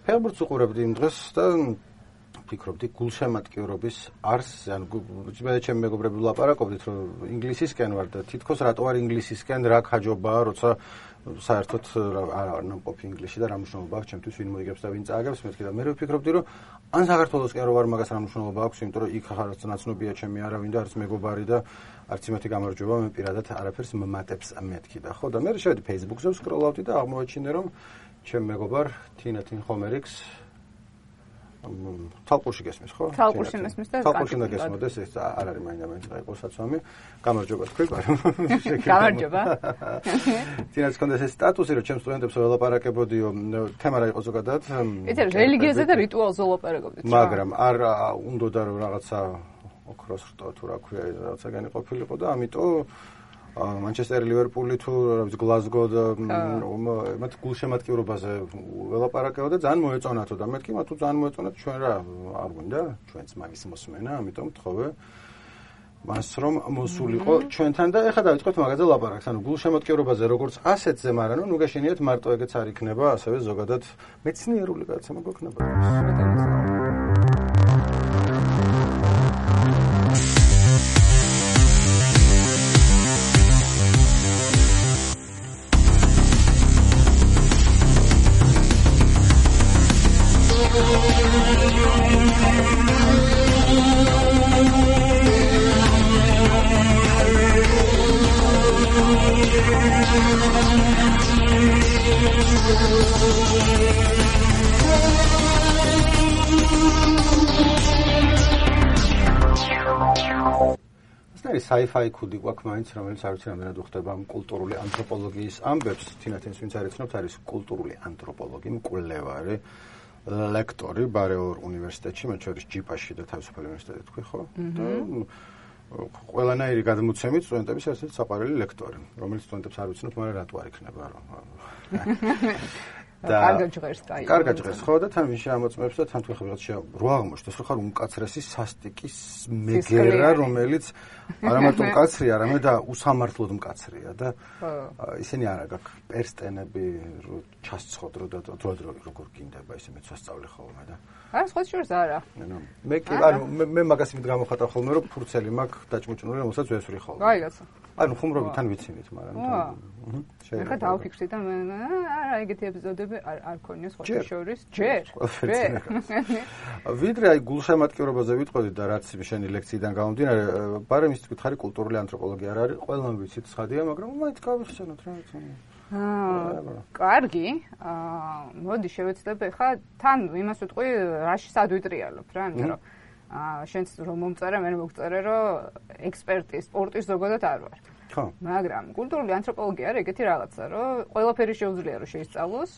ფეხბურთს უყურებდი იმ დღეს და ფიქრობდი გულშემატკივრობის არსს, ანუ მე ჩემი მეგობრები ვლაპარაკობდით, რომ ინგლისისკენ ვარ და თითქოს რატო არ ინგლისისკენ რა გაჯობაა, როცა საერთოდ არ ნამყოფი ინგლისში და რა მნიშვნელობა აქვს ჩემთვის ვინ მოიგებს და ვინ წააგებს მეთქი და მე ვფიქრობდი, რომ ან საქართველოსკენ რო ვარ მაგას რა მნიშვნელობა აქვს, იმიტომ რომ იქ ხარაც ნაცნობია ჩემი არავინ და არც მეგობარი და არც იმათი გამარჯვება მე პირადად არაფერს მომატებს მეთქი და ხო და მე შევედი Facebook-ზე ვსკროლავდი და აღმოაჩინე რომ ჩემ მეგობარ თინათინ ხომერიქს თალყურში გესმის ხო? თალყურში მესმის და თალყურში და გესმოდეს ეს არ არის მაინდა-მაინც იყო საცვამი. გამარჯობა თქვი. გამარჯობა. თინათს კონდეს ეს სტატუსი რომ ჩემ სტუდენტებს ველაპარაკებოდიო თემა რა იყო ზოგადად? იცი რელიგიაზე და რიტუალზე ველაპარაკობდით. მაგრამ არ უნდოდა რომ რაღაცა ოქროს რტო თუ რა ქვია რაღაცა განი ყოფილიყო და ამიტომ Manchester Liverpool თუ Glasgow და მათ გულშემატკივრობაზე ველაპარაკეო და ძალიან მოეწონათო და მეთქი მათ თუ ძალიან მოეწონათ ჩვენ რა არ გვინდა ჩვენც მაგის მოსმენა ამიტომ თხოვე მას რომ მოსულიყო ჩვენთან და ეხლა დავიწყოთ მაგაზე ლაპარაკს ანუ გულშემატკივრობაზე როგორც ასეთზე მაგრამ ნუ გაშენიათ მარტო ეგეც არ იქნება ასევე ზოგადად მეცნიერული გადაცემა გვექნება sci-fi კუდი გვაქვს მაინც რომელიც არ ვიცი რამდენად უხდება კულტურული ანთროპოლოგიის ამბებს თინათინს ვინც არ იცნობთ არის კულტურული ანთროპოლოგი მკვლევარი ლექტორი ბარეორ უნივერსიტეტში მათ შორის ჯიპაში და თავისუფალ უნივერსიტეტში თქვი ხო და ყველანაირი გადმოცემით სტუდენტების ერთ-ერთი საყვარელი ლექტორი რომელიც სტუდენტებს არ ვიცნობთ მაგრამ რატო არ იქნება რომ და კარგად ჟღერს ხო და თან ვინ შეამოწმებს და თან თუ ხე ვიღაც რო აღმოჩნდეს რომ ხარ უმკაცრესი სასტიკის მეგერა რომელიც არა მარტო მკაცრია არამედ და უსამართლოდ მკაცრია და ისინი არა გაქვს პერსტენები რო ჩასწოდრო და დრო როგორ გინდება ისე მეც ვასწავლე ხოლმე და არა სხვა შორს არა მე კი ანუ მე მაგას იმით გამოხატავ ხოლმე რომ ფურცელი მაქვს დაჭმუჭნული რომელსაც ვესვრი ხოლმე აი კაცო ანუ ხუმრობი თან ვიცინით მაგრამ ახლა დავფიქრდი და მე არა ეგეთი ეპიზოდები არ ქონია სხვა შორის ჯერ ვიდრე აი გულშემატკივრობაზე ვიტყოდი და რაც შენი ლექციიდან გამომდინარე ბარემ ის თქვით ხარი კულტურული ანთროპოლოგია არ არის ყველამ ვიცით ცხადია მაგრამ მაინც გავიხსენოთ რა ვიცი კარგი მოდი შევეცდები ხა თან იმას ვიტყვი რაში სადვიტრიალობ რა იმიტომ რომ შენც რომ მომწერე მე მოგწერე რომ ექსპერტი სპორტის ზოგადად არ ვარ ხო მაგრამ კულტურული ანთროპოლოგია არის ეგეთი რაღაცა რომ ყველაფერი შეუძლია რომ შეისწავლოს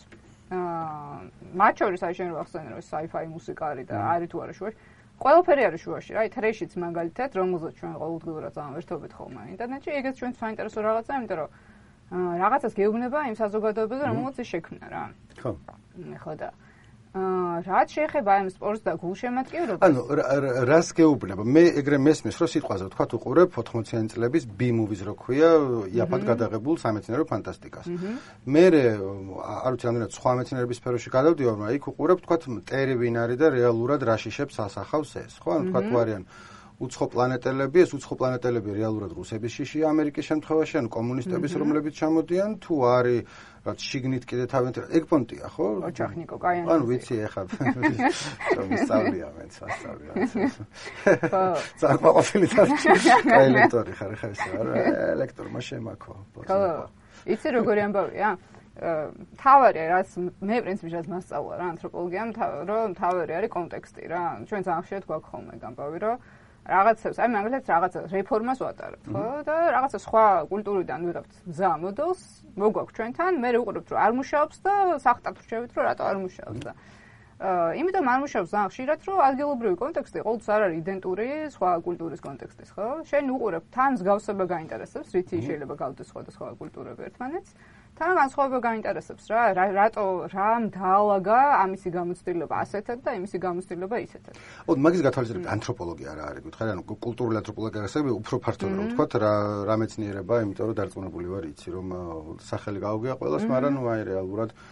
მათ შორის აი შენ ვახსენე რომ sci-fi მუსიკა არის და არის თუ არა შუაში ყველაფერი არის შუაში რა თრეშიც მაგალითად რომელზეც ჩვენ ყოველდღიურად ვერთობთ ხოლმე ინტერნეტში ეგეც ჩვენს საინტერესო რაღაცაა იმიტომ რომ რაღაცას გეუბნება იმ საზოგადოებაზე რომელსაც ის შექმნა რა ხო ხო და რაც შეეხება ამ სპორტს და გულშემატკივრობას ანუ რას გეუბნება მე ეგრე მესმის რომ სიტყვაზე თქვა უყურებ 80-იანი წლების B-movies რო ქვია იაფად გადაღებულ სამეცნიერო ფანტასტიკას მე არ ვიცი რამდენად სხვა მეცნიერების სფეროში გადავდივარ მაგრამ იქ უყურებ თქვა მტერი ვინ არის და რეალურად რა შიშებს ასახავს ეს ხო ანუ თქვა თუ არიან უცხო პლანეტელები ეს უცხო პლანეტელები რეალურად რუსების შიშია ამერიკის შემთხვევაში ან კომუნისტების რომლებიც ჩამოდიან თუ არის რაც შიგნით კიდე თავენთ ეგ პონტია ხო ოჯახნიკო კაი ანუ ვიცი ეხლა მისწავლია მეც ასწავლია ხო საყვაყოფილი კაი ლექტორი ხარ ხა ეს არა ლექტორმა შემაქო ხო იცი როგორი ამბავია თავარი რაც მე პრინციპში რაც მასწავლა რა ანთროპოლოგიამ რომ თავარი არის კონტექსტი რა ჩვენ ძალიან ხშირად გვაქვს ხოლმე გამბავი რომ რაღაცებს, აი მაგალითად რაღაცა რეფორმას ვატარებთ, ხო? და რაღაცა სხვა კულტურიდან ვიღებთ მზა მოდელს, მოგვაქვს ჩვენთან, მე ვუყურებთ რომ არ მუშაობს და სახტად ვრჩევით რომ რატო არ მუშაობს და იმიტომ არ მუშაობს ძალიან ხშირად რომ ადგილობრივი კონტექსტი ყოველთვის არ არის იდენტური სხვა კულტურის კონტექსტის, ხო? შენ უყურებ თან მსგავსება გაინტერესებს, რითი შეიძლება გავდეს სხვადასხვა კულტურები ერთმანეთს. თან განსხვავება გაინტერესებს რა, რატო რა დაალაგა ამისი გამოცდილება ასეთად და იმისი გამოცდილება ისეთად. მაგის გათვალისწინებით ანთროპოლოგია რა არის, გითხარი, ანუ კულტურული ანთროპოლოგია გასაგები უფრო ფართოდ რა ვთქვათ, რა მეცნიერება, იმიტომ რომ დარწმუნებული ვარ იცი რომ სახელი გაუგია ყველას, მაგრამ ნუ აი რეალურად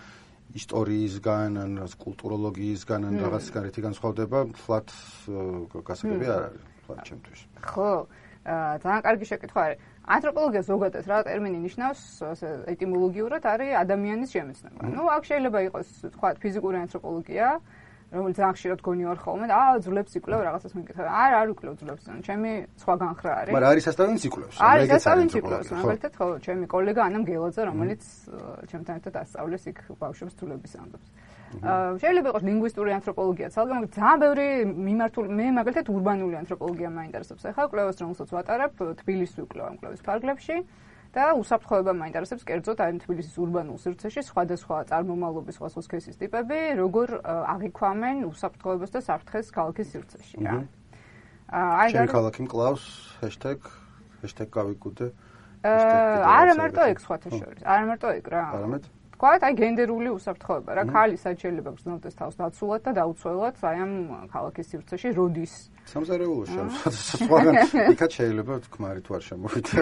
ისტორიისგან, ან კულტუროლოგიისგან, ან რაღაცისგან ერთი განსხვავდება, ფლათ გასაგები არ არის, ფლათ ჩემთვის. ხო, ძალიან კარგი შეკითხვა არის. ანთროპოლოგია ზოგადად რა ტერმინი ნიშნავს, ასე ეტიმოლოგიურად არის ადამიანის შემეცნება. ნუ აქ შეიძლება იყოს, თქვა, ფიზიკური ანთროპოლოგია, რომელიც ძალიან ხშირად გონიوار ხოლმე, ძვლებს იკვლევ რაღაცას მეკითხა. არ უკლევ ძვლებს, ჩემი სხვა განხრა არის. მაგრამ არის ასწავლინც იკვლევს. არის ასწავლინც იკვლევს, მაგალითად, ხო, ჩემი კოლეგა ანამ გელაძე, რომელიც ჩემთან ერთად ასწავლეს იქ ბავშვებს ძვლების ამბებს. შეიძლება იყოს ლინგვისტური ანთროპოლოგია, მაგრამ ძალიან ბევრი მიმართული, მე მაგალითად ურბანული ანთროპოლოგია მაინტერესებს. ახლა კვლევას რომელსაც ვატარებ, თბილისში ვკვლევ ამ კვლევის ფარგლებში და უსაფრთხოება მაინტერესებს კერძოდ აი თბილისის ურბანულ სივრცეში სხვადასხვა წარმომავლობის სხვა სქესის ტიპები, როგორ აღიქვამენ უსაფრთხოებას და საფრთხეს ქალაქის სივრცეში რა. აი ქალაქი მკლავს #გავიგუდე. არა მარტო ეგ სხვათა შორის, არა მარტო ეგ რა. არამედ თქვათ, აი გენდერული უსაფრთხოება რა, ქალი სად შეიძლება გრძნელდეს თავს დაცულად და დაუცველად აი ამ ქალაქის სივრცეში როდის. სამზარეულოში სხვაგან იქაც შეიძლება ქმარი თუ არ შემოვიდა.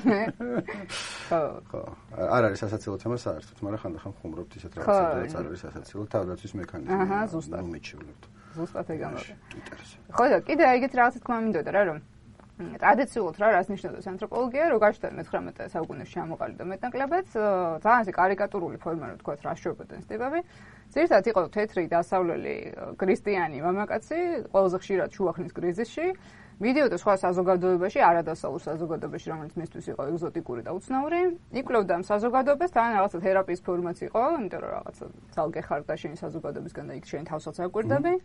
ხო. არ არის სასაცილო თემა საერთოდ, მაგრამ ხანდახან ხუმრობთ ისეთ რაღაცებს, არ არის სასაცილო თავდაცვის მექანიზმი. ზუსტად. მიჩვენებთ. ზუსტად ეგ ამბობ. ინტერესant. ხო და კიდე ეგეთ რაღაცა თქმა მინდოდა რა, რომ ტრადიციულად რა რას ნიშნავს ანთროპოლოგია, რო გაჩნდა მე-19 საუკუნეში ჩამოყალიბდა მეტნაკლებად, ძალიან ისე კარიკატურული ფორმა რო თქვა, რა შეობდნენ ტიპები. ძირითადად იყო თეთრი დასავლელი ქრისტიანი მამაკაცი, ყველაზე ხშირად შუახნის კრიზისში, მიდიოდა სხვა საზოგადოებაში, არადასავლურ საზოგადოებაში, რომელიც მისთვის იყო ეგზოტიკური და უცნაური. იკვლევდა ამ საზოგადოებას, თან რაღაცა თერაპიის ფორმაც იყო, იმიტომ რომ რაღაცა ძალგე ხარ და შენი საზოგადოებისგან და იქ შენ თავსაც აკვირდები.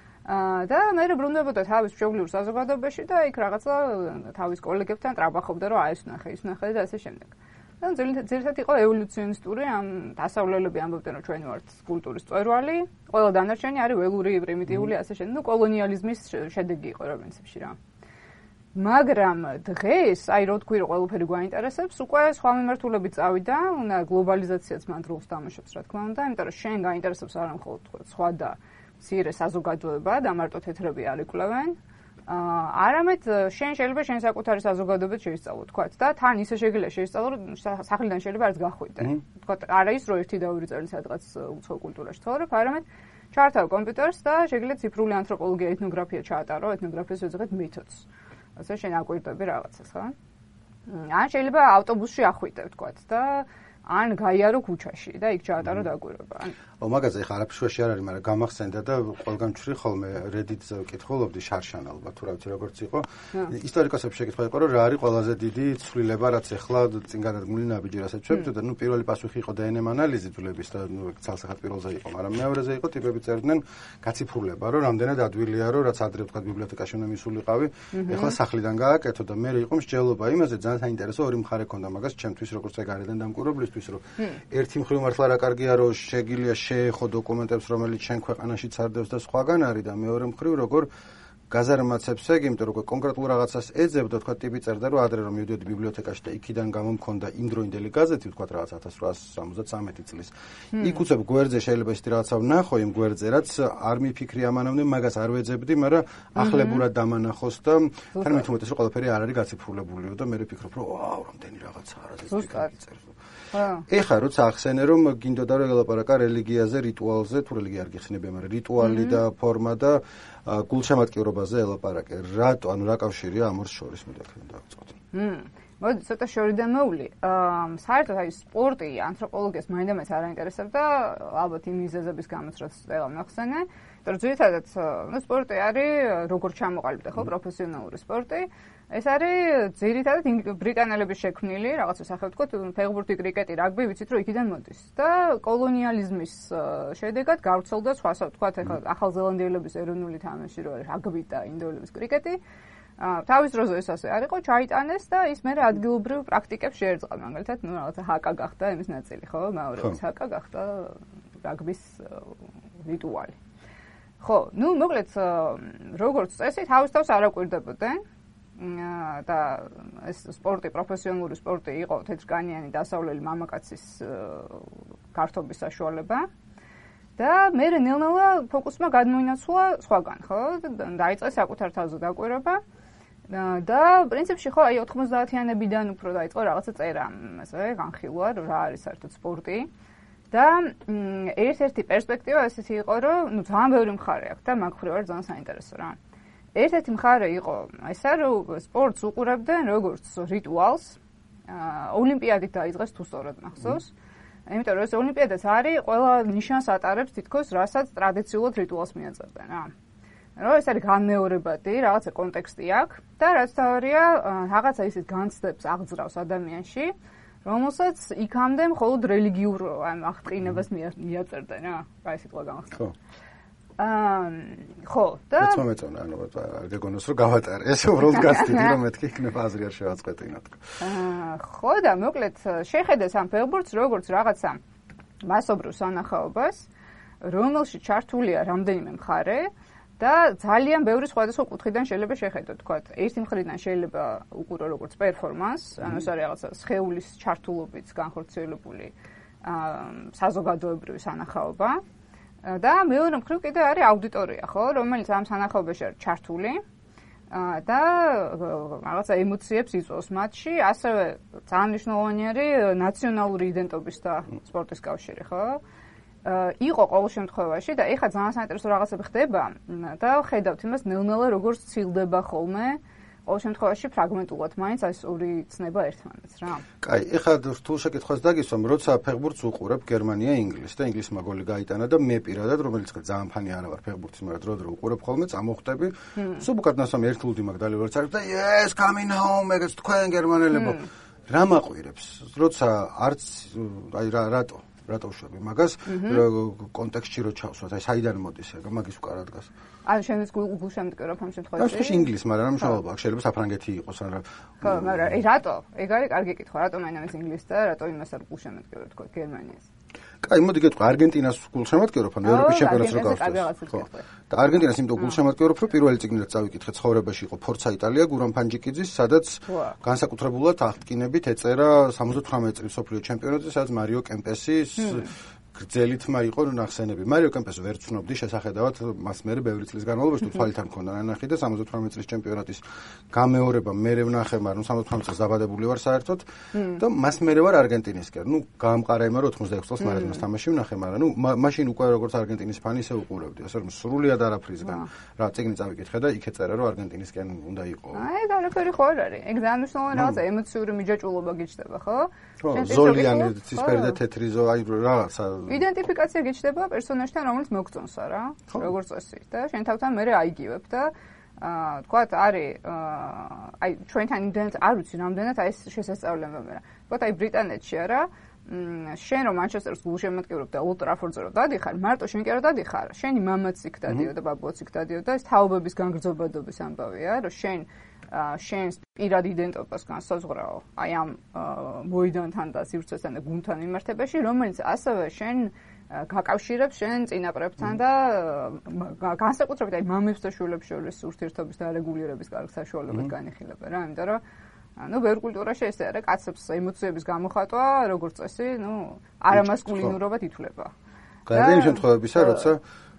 და მე ბრუნდებოდა თავის მშობლიურ საზოგადოებაში და იქ რაღაცა თავის კოლეგებთან ტრაბახობდა, რომ ეს ნახე და ასე შემდეგ. და ძირითადად იყო ევოლუციონისტური, ამ დასავლელები ამბობდნენ, რომ ჩვენ ვართ კულტურის წვერვალი, ყველა დანარჩენი არის ველური, პრიმიტიული, ასე შემდეგ. ნუ კოლონიალიზმის შედეგი იყო რა პრინციპში რა. მაგრამ დღეს, აი რო თქვი, რომ ყველაფერი გვაინტერესებს, უკვე სხვა მიმართულები წავიდა, უნდა გლობალიზაციაც მან როლს თამაშობს, რა თქმა უნდა, იმიტომ რომ შენ გაინტერესებს არა მხოლოდ სხვა და მცირე საზოგადოება და მარტო თეთრები არ იკვლევენ. არამედ შენ შეიძლება შენ საკუთარი საზოგადოებაც შეისწავლო, თქვათ და თან ისე შეგიძლია შეისწავლო, რომ სახლიდან შეიძლება არც გახვიდე. თქვათ, არა ის რომ ერთი და ორი წელი სადღაც უცხო კულტურაში ცხოვრებ, არამედ ჩართავ კომპიუტერს და შეგიძლია ციფრული ანთროპოლოგია, ეთნოგრაფია ჩაატარო, ეთნოგრაფიის ვეძახეთ მეთოდს. ასე შენ აკვირდები რაღაცას, ხო? ან შეიძლება ავტობუსში ახვიდე, თქვათ და ან გაიარო ქუჩაში და იქ ჩაატარო დაკვირვება. მაგაზე ხა არაფერში არ არის, მაგრამ გამახსენდა და ყველგან ვჩვრი ხოლმე Reddit-ზე ვკითხულობდი შარშან ალბათ თუ რა ვიცი როგორც იყო. ისტორიკოსებს შეკითხვა იყო, რომ რა არის ყველაზე დიდი ცვლილება, რაც ახლა წინ გადადგმული ნაბიჯი, რასაც ვშევით და ნუ პირველი პასუხი იყო DNM ანალიზი ძვლების და ნუ ცალსახად პირველზე იყო, მაგრამ მეორეზე იყო ტიპები წერდნენ გაციფრულება, რომ რამდენად ადვილია, რომ რაც ადრე ვთქვა ბიბლიოთეკაში უნდა მისულიყავი, ახლა სახლიდან გააკეთო და მე იყო მსჯელობა იმაზე, ძალიან საინტერესო ორი მხარე ქონდა მაგას ჩემთვის როგორც ეგარიდან დამკვირვებლისთვის, რომ ერთი მხრივ მართლა რა კარგია, რომ შეგიძლია შეეხო დოკუმენტებს, რომელიც შენ ქვეყანაში წარდებს და სხვაგან არის და მეორე მხრივ როგორ გაზარმაცებს ეგ, იმიტომ რომ კონკრეტულ რაღაცას ეძებდა, თქვა ტიპი წერდა, რომ ადრე რომ მივდიოდი ბიბლიოთეკაში და იქიდან გამომქონდა იმდროინდელი გაზეთი, თქვა რაღაც 1873 წლის. იქ უცებ გვერდზე შეიძლება ისეთი რაღაცა ვნახო იმ გვერდზე, რაც არ მიფიქრი ამანამდე, მაგას არ ვეძებდი, მაგრამ ახლებურად დამანახოს და თან მით უმეტეს რომ ყველაფერი არ არის გაციფრულებულიო და მე ვფიქრობ, რომ ვაუ, რამდენი რაღაცა არის ეს ტიპი წერს. ეხლა როცა ახსენე რომ გინდოდა რომ ელაპარაკა რელიგიაზე, რიტუალზე, თუ რელიგია არ გიხსნებია, მაგრამ რიტუალი და ფორმა და გულშემატკივრობაზე ელაპარაკე. რატო, ანუ რა კავშირია ამ ორ შორის მე თქვენ დავწოთ. მოდი ცოტა შორიდან მოვli. საერთოდ აი სპორტი ანთროპოლოგიას მაინდა-მაინც არ აინტერესებდა, ალბათ იმ მიზეზების გამოც რაც წელამ ახსენე. იმიტომ რომ ძირითადად სპორტი არის როგორც ჩამოყალიბდა ხო პროფესიონალური სპორტი. ეს არის ძირითადად ბრიტანელების შექმნილი რაღაცა სახელი ვთქვათ, ფეხბურთი, კრიკეტი, რაგბი, ვიცით რომ იქიდან მოდის. და კოლონიალიზმის შედეგად გავრცელდა სხვა ვთქვათ, ახლა ახალზელანდიელების ეროვნული თამაში რო არის რაგბი და ინდოელების კრიკეტი. თავის დროზე ეს ასე არ იყო, ჩაიტანეს და ის მერე ადგილობრივ პრაქტიკებს შეერწყა. მაგალითად, ნუ რაღაცა ჰაკა გახდა იმის ნაწილი, ხო? მაორების ჰაკა გახდა რაგბის რიტუალი. ხო, ნუ მოკლედ როგორც წესი, თავის არ აკვირდებოდნენ. და ეს სპორტი, პროფესიონალური სპორტი იყო თეთრკანიანი დასავლელი მამაკაცის გართობის საშუალება. და მე ნელ-ნელა ფოკუსმა გადმოინაცვლა სხვაგან, ხო? დაიწყე საკუთარ თავზე დაკვირვება. და პრინციპში ხო, აი 90-იანებიდან უფრო დაიწყო რაღაცა წერა, ასე განხილვა, რა არის საერთოდ სპორტი. და ერთ-ერთი პერსპექტივა ესეთი იყო, რომ ძალიან ბევრი მხარე აქვს და მაგ მხრივ ძალიან საინტერესო რა. ერთ-ერთი მხარე იყო ესა, რომ სპორტს უყურებდნენ როგორც რიტუალს. ოლიმპიადით დაიწყეს თუ სწორად მახსოვს. იმიტომ რომ ეს ოლიმპიადაც არის ყველა ნიშანს ატარებს თითქოს, რასაც ტრადიციულად რიტუალს მიაწერდნენ რა. რომ ეს არის განმეორებადი, რაღაცა კონტექსტი აქვს და რაც თავარია, რაღაცა ისეთ განცდებს აღძრავს ადამიანში, რომელსაც იქამდე მხოლოდ რელიგიურ აღტყინებას მიაწერდნენ რა. რა სიტყვა გამახსოვს. ხო, და მეწონა, ანუ გეგონოს რომ გავატარე. ეს უბრალოდ გასწრდი რომ მეთქი იქნება აზრი არ შევაწყვეტინო თქო. ხო და მოკლედ შეხედეს ამ ფეხბურთს როგორც რაღაცა მასობრივ სანახაობას, რომელშიც ჩართულია რამდენიმე მხარე და ძალიან ბევრი სხვადასხვა კუთხიდან შეიძლება შეხედოთ, თქვა. ერთი მხრიდან შეიძლება უყურო როგორც პერფორმანს, ანუ ეს არის რაღაცა სხეულის ჩართულობით განხორციელებული საზოგადოებრივი სანახაობა. და მეორე მხრივ კიდე არის აუდიტორია, ხო, რომელიც ამ სანახაობაში არის ჩართული და რაღაცა ემოციებს იწვევს მათში, ასევე ძალიან მნიშვნელოვანი არის ნაციონალური იდენტობის და სპორტის კავშირი, ხო? იყო ყოველ შემთხვევაში და ეხლა ძალიან საინტერესო რაღაცები ხდება და ხედავთ იმას ნელ-ნელა როგორც ცილდება ხოლმე ყოველ შემთხვევაში ფრაგმენტულად მაინც ეს ორი ცნება ერთმანეთს რა. კაი, ეხლა რთულ შეკითხვას დაგისვამ, როცა ფეხბურთს უყურებ გერმანია, ინგლისი და ინგლისმა გოლი გაიტანა და მე პირადად, რომელიც ძალიან ფანი არა ვარ ფეხბურთის, მაგრამ დრო-დრო უყურებ ხოლმე, წამოხვდები. სუბუქად ნასამი ერთლუდი მაგ დალევარც არის და yes, coming home, ეგეც თქვენ გერმანელებო. რა მაყვირებს, როცა არც აი რატო ვშვები მაგას, კონტექსტში რო ჩავსვათ, აი საიდან მოდის ეგ, მაგის უკარა დგას. ანუ შენს გულშემატკივრობ ამ შემთხვევაში. ეს ინგლისი, მაგრამ რა მნიშვნელობა აქვს, შეიძლება საფრანგეთი იყოს ან რა. ხო, მაგრამ რატო? ეგ არის კარგი კითხვა, რატო მაინც ინგლისი და რატო იმას არ გულშემატკივრობ თქო გერმანიას. კაი, მოდი გეტყვი, არგენტინას გულშემატკივრობ ან ევროპის ჩემპიონატს რო გავხსოვს. და არგენტინას იმიტომ გულშემატკივრობ, რომ პირველი წიგნით წავიკითხე ცხოვრებაში იყო ფორცა იტალია, გურამ ფანჯიკიძის, სადაც განსაკუთრებულად აღტკინებით ეწერა 78 წლის მსოფლიო ჩემპიონატზე, სადაც მარიო კემპესის გრძელი თმა იყო ნახსენები. მარიო კემპესი ვერ ცნობდი შესახედავად მას მერე ბევრი წლის განმავლობაში თუ თვალითან მქონდა ნანახი და 78 წლის ჩემპიონატის გამეორება მერე ვნახე, მაგრამ 78 წელს დაბადებული ვარ საერთოდ და მას მერე ვარ არგენტინისკენ. ნუ გაამყარა იმა რომ 86 წელს მარადონას თამაში ვნახე, მაგრამ ნუ მაშინ უკვე როგორც არგენტინის ფანი ისე უყურებდი. ასე რომ სრულიად არაფრისგან რა წიგნი წავიკითხე და იქ ეწერა რომ არგენტინისკენ უნდა იყო. აი, არაფერი ხო არ არის. ეგ ძალიან მნიშვნელოვანი რაღაცა ემოციური მიჯაჭვულობა გიჩნდება, ხო? ზოლიანი ცისფერი და თეთრი ზო, აი რაღაცა იდენტიფიკაცია გიჩნდება პერსონაჟთან, რომელიც მოგწონსა რა, როგორც წესი და შენ თავთან მერე აიგივებ და თქვათ არის აი ჩვენთან იმდენად არ ვიცი რამდენად აი ეს შესაძლებელია მე რა. თქვათ აი ბრიტანეთში არა, შენ რომ მანჩესტერს გულშემატკივრობ და ოლდ ტრაფორდზე რომ დადიხარ, მარტო შენ კი არ დადიხარ, შენი მამაც იქ დადიოდა, ბაბუაც იქ დადიოდა, ეს თაობების განგრძობადობის ამბავია, რომ შენს პირად იდენტობას განსაზღვრავ აი ამ მოედანთან და სივრცესთან და გუნდთან მიმართებაში, რომელიც ასევე შენ გაკავშირებს შენ წინაპრებთან და განსაკუთრებით აი მამებს და შვილებს შორის ურთიერთობის დარეგულირების კარგ საშუალებად განიხილება რა, იმიტომ რომ ну, ბევრ კულტურაში ესე არის, კაცებს ემოციების გამოხატვა, როგორც წესი, ну, არამასკულინურობად ითვლება. გარდა იმ შემთხვევებისა, როცა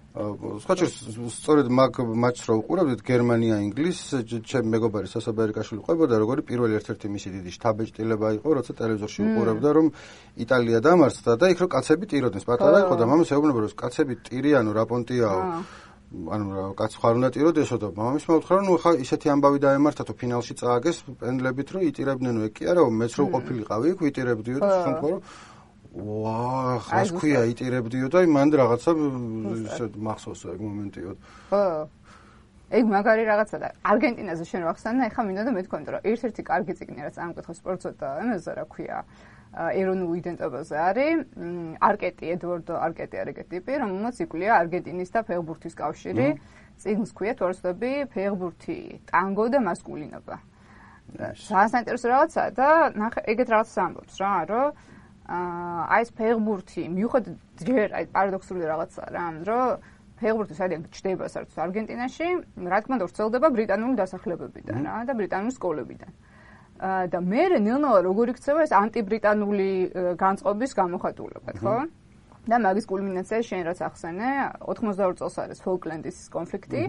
სწორედ მაგ მატჩს რო უყურებდით გერმანია ინგლისს, ჩემი მეგობარი სასაბერიკაშვილი ყვებოდა, როგორი პირველი ერთ-ერთი მისი დიდი შთაბეჭდილება იყო, როცა ტელევიზორში უყურებდა, რომ იტალია დამარცხდა და იქ რო კაცები ტიროდნენ, პატარა იყო და მამის ეუბნება, რომ კაცები ტირიანო, რა პონტიაო. ანუ კაც ხარ უნდა ტიროდესო და მამის მეუთხარ, ნუ ხა ისეთი ამბავი დაემართათო ფინალში წააგეს პენდლებით, რომ იტირებდნენ, ეგ კი არა, მეც რო ყოფილიყავი, იქ ვიტირებდიო და შემთხვევა რომ ვაა, ხას ქვია იტირებდიო და მანდ რაღაცა მახსოვს ეგ მომენტიო. ხო. ეგ მაგარი რაღაცა და არგენტინაზე შენ ვახსენე, ეხლა მინდა და მეთქვა, რომ ერთ-ერთი კარგი წიგნი რაც ამკითხავს სპორტსო და ამაზე რა ქვია. ეროვნულ იდენტობაზე არის არკეტი, ედვარდო არკეტი არქეტიპი, რომელმაც იკვლია არგენტინის და ფეხბურთის კავშირი. წიგნს ქვია თორსდები ფეხბურთი, ტანგო და მასკულინობა. ძალიან საინტერესო რაღაცაა და ეგეთ რაღაცას ამბობს რა, რომ აი ეს ფეხბურთი მიუხედავად ჯერ აი პარადოქსული რაღაცაა რა, რომ ფეხბურთი სადღაც ჩდება საერთოდ არგენტინაში, რა თქმა უნდა ვრცელდება ბრიტანული დასახლებებიდან რა და ბრიტანული სკოლებიდან. და მე ნელ-ნელა როგორ იქცევა ეს ანტიბრიტანული განწყობის გამოხატულება, ხო? და მაგის კულმინაცია შენ რაც ახსენე, 82 წელს არის ფოლკლენდის კონფლიქტი,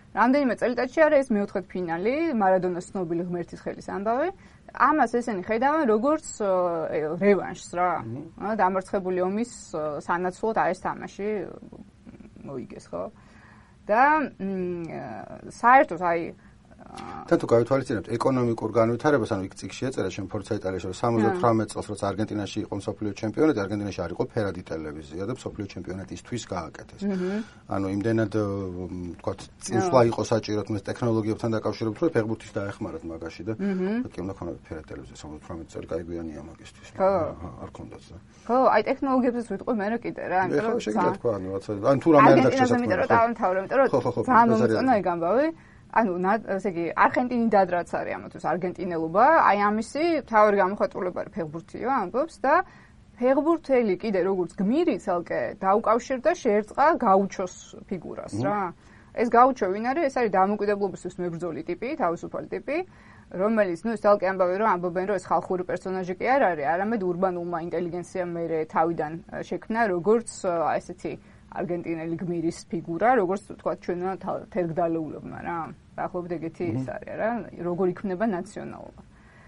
რამდენიმე წელიწადში არის ეს მეოთხედ ფინალი, მარადონას ცნობილი ღმერთის ხელის ამბავი. ამას ესენი ხედავენ როგორც რევანშს რა. დამარცხებული ომის სანაცვლოდ არის თამაში მოიგეს, ხო? და საერთოდ აი თან თუ გავითვალისწინებთ ეკონომიკურ განვითარებას, ანუ იქ წიგნში ეწერა შენ Forza Italia-ში, 78 წელს როცა არგენტინაში იყო მსოფლიო ჩემპიონატი, არგენტინაში არ იყო ფერადი ტელევიზია და მსოფლიო ჩემპიონატისთვის გააკეთეს. ანუ იმდენად ვთქვათ, წინსვლა იყო საჭირო თუნდაც ტექნოლოგიებთან დაკავშირებით, რომ ფეხბურთის დაეხმარათ მაგაში და კი უნდა ქონოდა ფერადი ტელევიზია 78 წელი კაი გვიანია მაგისთვის. არ ქონდათ და. ხო, აი ტექნოლოგიებსაც ვიტყვი მე რა კიდე რა, იმიტომ რომ შეგიძლიათ თქვა, ანუ თუ რამე არ დაგჭირდა. იმიტომ რომ დავამთავრე, იმიტომ რომ ძალიან მომწონა ეგ ამბავი. ანუ ესე იგი არგენტინიდან რაც არის ამათთვის არგენტინელობა, აი ამისი თავი გამოხატულება არის ფეხბურთიო ამბობს და ფეხბურთელი კიდე როგორც გმირი ცალკე დაუკავშირდა შეერწყა გაუჩოს ფიგურას რა. ეს გაუჩო ვინ არის? ეს არის დამოუკიდებლობისთვის მებრძოლი ტიპი, თავისუფალი ტიპი, რომელიც ნუ ცალკე ამბავი რომ ამბობენ რომ ეს ხალხური პერსონაჟი კი არ არის, არამედ урბანულმა ინტელიგენციამ მერე თავიდან შექმნა როგორც ესეთი არგენტინელი გმირის ფიგურა, როგორც თქვა ჩვენო თერგდალეულებმა რა. დაახლოებით ეგეთი ის არის რა, როგორ იქმნება ნაციონალობა.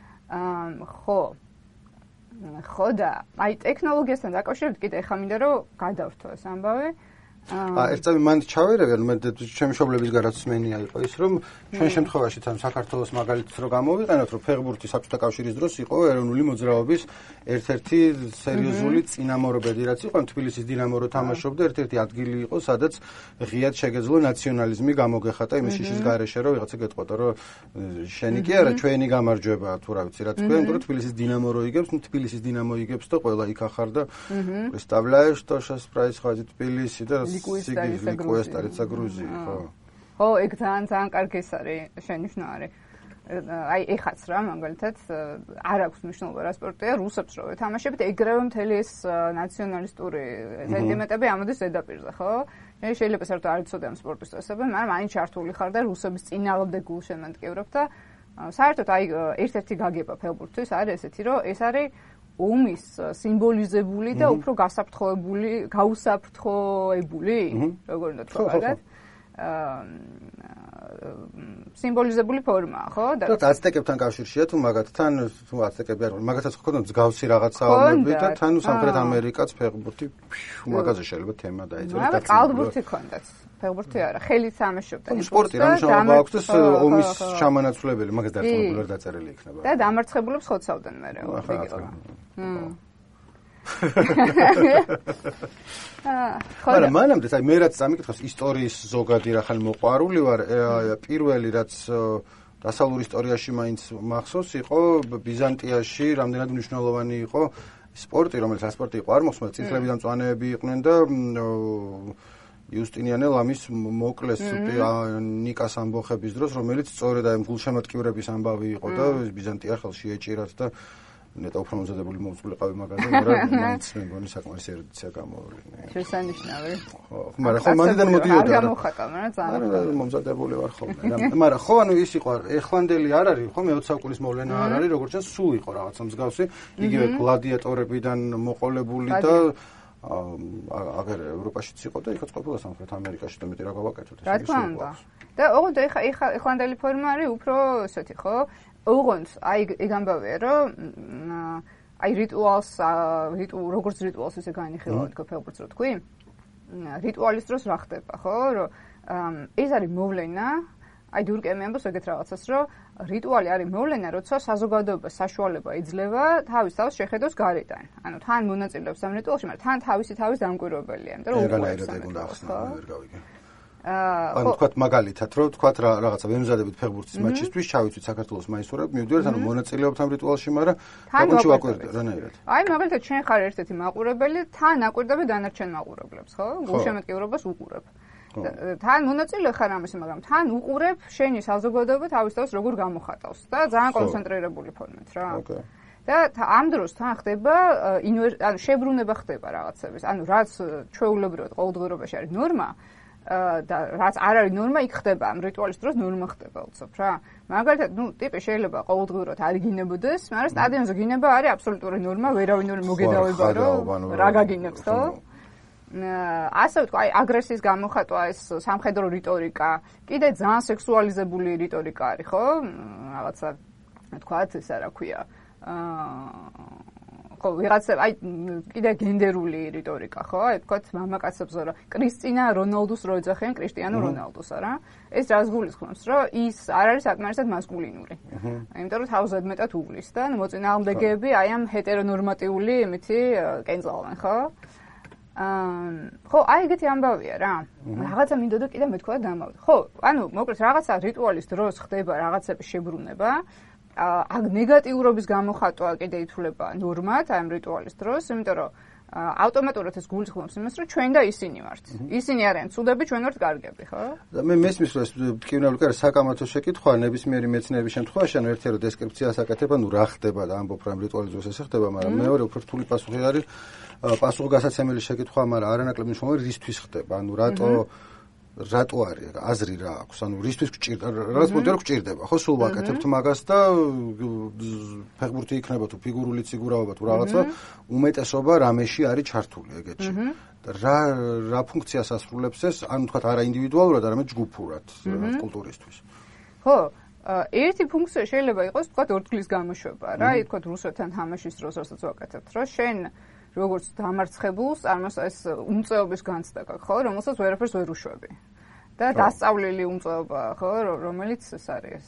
ხო და აი ტექნოლოგიასთან დაკავშირებით კიდე ახლა მინდა რომ გადავრთო ეს ამბავი. ერთ წამი მანდ ჩავერევი, ანუ მე ჩემი მშობლების გარაც სმენია იყო ის, რომ ჩვენ შემთხვევაში თან საქართველოს მაგალითს რო გამოვიყენოთ, რომ ფეხბურთი საბჭოთა კავშირის დროს იყო ეროვნული მოძრაობის ერთ-ერთი სერიოზული წინამორბედი, რაც იყო თბილისის დინამო რო თამაშობდა, ერთ-ერთი ადგილი იყო, სადაც ღიად შეგეძლო ნაციონალიზმი გამოგეხატა იმის შიშის გარეშე, რომ ვიღაცა გეტყოდა, რომ შენი კი არა, ჩვენი გამარჯვება, თუ რა ვიცი, რა თქვენ, იმიტომ რომ თბილისის დინამო რო იგებს, ნუ თბილისის დინამო იგებს და ყველა იქ ახარ და представляешь, что сейчас происходит в Тбилиси და ლიკუესტარიცა გრუზია, ხო. ხო, ეგ ძალიან კარგი ის არის, შენიშნავი. აი ეხაც რა, მაგალითად, არ აქვს მნიშვნელობა რა სპორტია, რუსებს რო ეთამაშებთ, ეგრევე მთელი ეს ნაციონალისტური სენტიმენტები ამოდის ზედაპირზე, ხო? შეიძლება საერთოდ არ იცოდე ამ სპორტის წესები, მაგრამ მაინც ჩართული ხარ და რუსების წინააღმდეგ გულშემატკივრობ და საერთოდ აი ერთ-ერთი გაგება ფეხბურთთვის არის ესეთი, რომ ეს არის ომის სიმბოლიზებული და უფრო გაუსაფრთხოებული, როგორ უნდა თქვა მაგათ, სიმბოლიზებული ფორმაა, ხო? და აცტეკებთან კავშირშია თუ მაგათთან, თუ აცტეკები არ, მაგათაც ხონდა მსგავსი რაღაცაობები და თან სამხრეთ ამერიკაც ფეხბურთი მაგაზე შეიძლება თემა დაიწეროს. მაგრამ კალბურთი ქონდათ. ფეხბურთი არა, ხელით თამაშობდა. სპორტი რა მნიშვნელობა აქვს და ომის ჩამანაცვლებელი, მაგას დარწმუნებული დაწერილი იქნება. და დამარცხებულებს ხოცავდნენ მერე, ვიგელა. მაგრამ მანამდე აი მე რაც წამიკითხავს ისტორიის ზოგადი რა ხან მოყვარული ვარ, პირველი რაც დასავლურ ისტორიაში მაინც მახსოვს იყო ბიზანტიაში რამდენად მნიშვნელოვანი იყო სპორტი, რომელიც სპორტი იყო არ მოხსნა, წინწლების დამწვანეები იყვნენ და იუსტინიანე ლამის მოკლეს ნიკას ამბოხების დროს, რომელიც სწორედ აი გულშემატკივრების ამბავი იყო და ბიზანტია ხელში ეჭირათ და ნეტა უფრო მომზადებული მომწულიყავი მაგაზე, მაგრამ მაინც მე მგონი საკმარის ერუდიცია გამოვიდნენ. შესანიშნავი. ხო, მაგრამ ხო მანდიდან მოდიოდა. არ გამოხატა, მაგრამ ძალიან მომზადებული ვარ ხოლმე. მაგრამ ხო, ანუ ის იყო ეხლანდელი არ არის, ხო, მე-20 საუკუნის მოვლენა არ არის, როგორც ჩანს, სულ იყო რაღაცა მსგავსი, იგივე გლადიატორებიდან მოყოლებული და აგერ ევროპაშიც იყო და იქაც ყოფილა სამხრეთ ამერიკაში და მეტი რა გავაკეთოთ ეს. რა თქმა უნდა. და ოღონდ ეხლანდელი ფორმა არის უფრო ესეთი, ხო? ოღონდ აი ეგ ამბავია რომ აი რიტუალს როგორც რიტუალს ისე განიხილავთ ფეხბურთს რო თქვი რიტუალის დროს რა ხდება ხო რომ ეს არის მოვლენა აი დურკემი ამბობს ეგეთ რაღაცას რომ რიტუალი არის მოვლენა როცა საზოგადოებას საშუალება იძლევა თავის თავს შეხედოს გარედან ანუ თან მონაწილეობს ამ რიტუალში მაგრამ თან თავისი თავის დამკვირვებელია იმიტომ რომ ანუ თქვათ მაგალითად რომ თქვათ რაღაცა ვემზადებით ფეხბურთის მატჩისთვის ჩავიცვით საქართველოს მაისურები მივდივართ ანუ მონაწილეობთ ამ რიტუალში მაგრამ თამაში ვაკვირდეთ რანაირად აი მაგალითად ჩვენ ხარ ერთ-ერთი მაყურებელი თან აკვირდები დანარჩენ მაყურებლებს ხო გულშემატკივრობას უყურებ თან მონაწილე ხარ ამაში მაგრამ თან უყურებ შენი საზოგადოება თავის თავს როგორ გამოხატავს და ძალიან კონცენტრირებული ფორმით რა და ამ დროს თან ხდება ანუ შებრუნება ხდება რაღაცების ანუ რაც ჩვეულებრივად ყოველდღიურობაში არის ნორმა და რაც არ არის ნორმა იქ ხდება ამ რიტუალის დროს ნორმა ხდება უცებ რა მაგალითად ნუ ტიპი შეიძლება ყოველდღიურად არ იგინებოდეს მაგრამ სტადიონზე გინება არის აბსოლუტური ნორმა ვერავინ არ მოგედავება რომ რა გაგინებს ხო ასე ვთქვა, აი აგრესიის გამოხატვა, ეს სამხედრო რიტორიკა, კიდე ძალიან სექსუალიზებული რიტორიკა არის, ხო? რაღაცა თქვათ, ეს რა ქვია. ხო, ვიღაცა აი კიდე გენდერული რიტორიკა, ხო? აი თქვათ მამაკაცებზე რა კრისტინა რონალდუს რო ეძახიან კრისტიანო რონალდუს, არა? ეს რას გულისხმობს, რომ ის არ არის საკმარისად მასკულინური. იმიტომ რომ თავზე მეტად უვლის და მოწინააღმდეგეები აი ამ ჰეტერონორმატიული იმითი კენწალენ, ხო? ხო, აი ეგეთი ამბავია რა. რაღაცა მინდოდა კიდე მეთქვა და დამავდე. ხო, ანუ მოკლედ რაღაცა რიტუალის დროს ხდება რაღაცების შებრუნება. აქ ნეგატიურობის გამოხატვა კიდე ითვლება ნორმად აი ამ რიტუალის დროს, იმიტომ რომ ავტომატურად ეს გულისხმობს იმას, რომ ჩვენ და ისინი ვართ. ისინი არიან ცუდები, ჩვენ ვართ კარგები, ხო? და მე მესმის რომ ეს ტკივნეული კი არის საკამათო შეკითხვა, ნებისმიერი მეცნიერების შემთხვევაში, ანუ ერთი რომ დესკრიფციას აკეთებ, ანუ რა ხდება და ამბობ რა რიტუალის დროს ესე ხდება, მაგრამ მეორე უფრო რთული პასუხი არის პასუხგასაცემელი შეკითხვა, მაგრამ არანაკლებ მნიშვნელოვანი რისთვის ხდება, ანუ რატო არის აზრი რა აქვს, ანუ რისთვის გჭირდება, რაღაც მომენტში გჭირდება, ხო, სულ ვაკეთებთ მაგას და ფეხბურთი იქნება თუ ფიგურული ციგურავობა თუ რაღაცა, უმეტესობა რამეში არის ჩართული ეგეთში. და რა ფუნქციას ასრულებს ეს, ანუ თქვა არა ინდივიდუალურად, არამედ ჯგუფურად, რაღაც კულტურისთვის. ხო, ერთი ფუნქცია შეიძლება იყოს, თქვა ორთქლის გამოშვება, რა, თქვა რუსეთთან თამაშის დროს რასაც ვაკეთებთ, რომ შენ როგორც დამარცხებულს, ეს უმწეობის განცდა გაქვს, ხო, რომელსაც ვერაფერს ვერ უშვები. და დასწავლილი უმწეობა, ხო, რომელიც ეს არის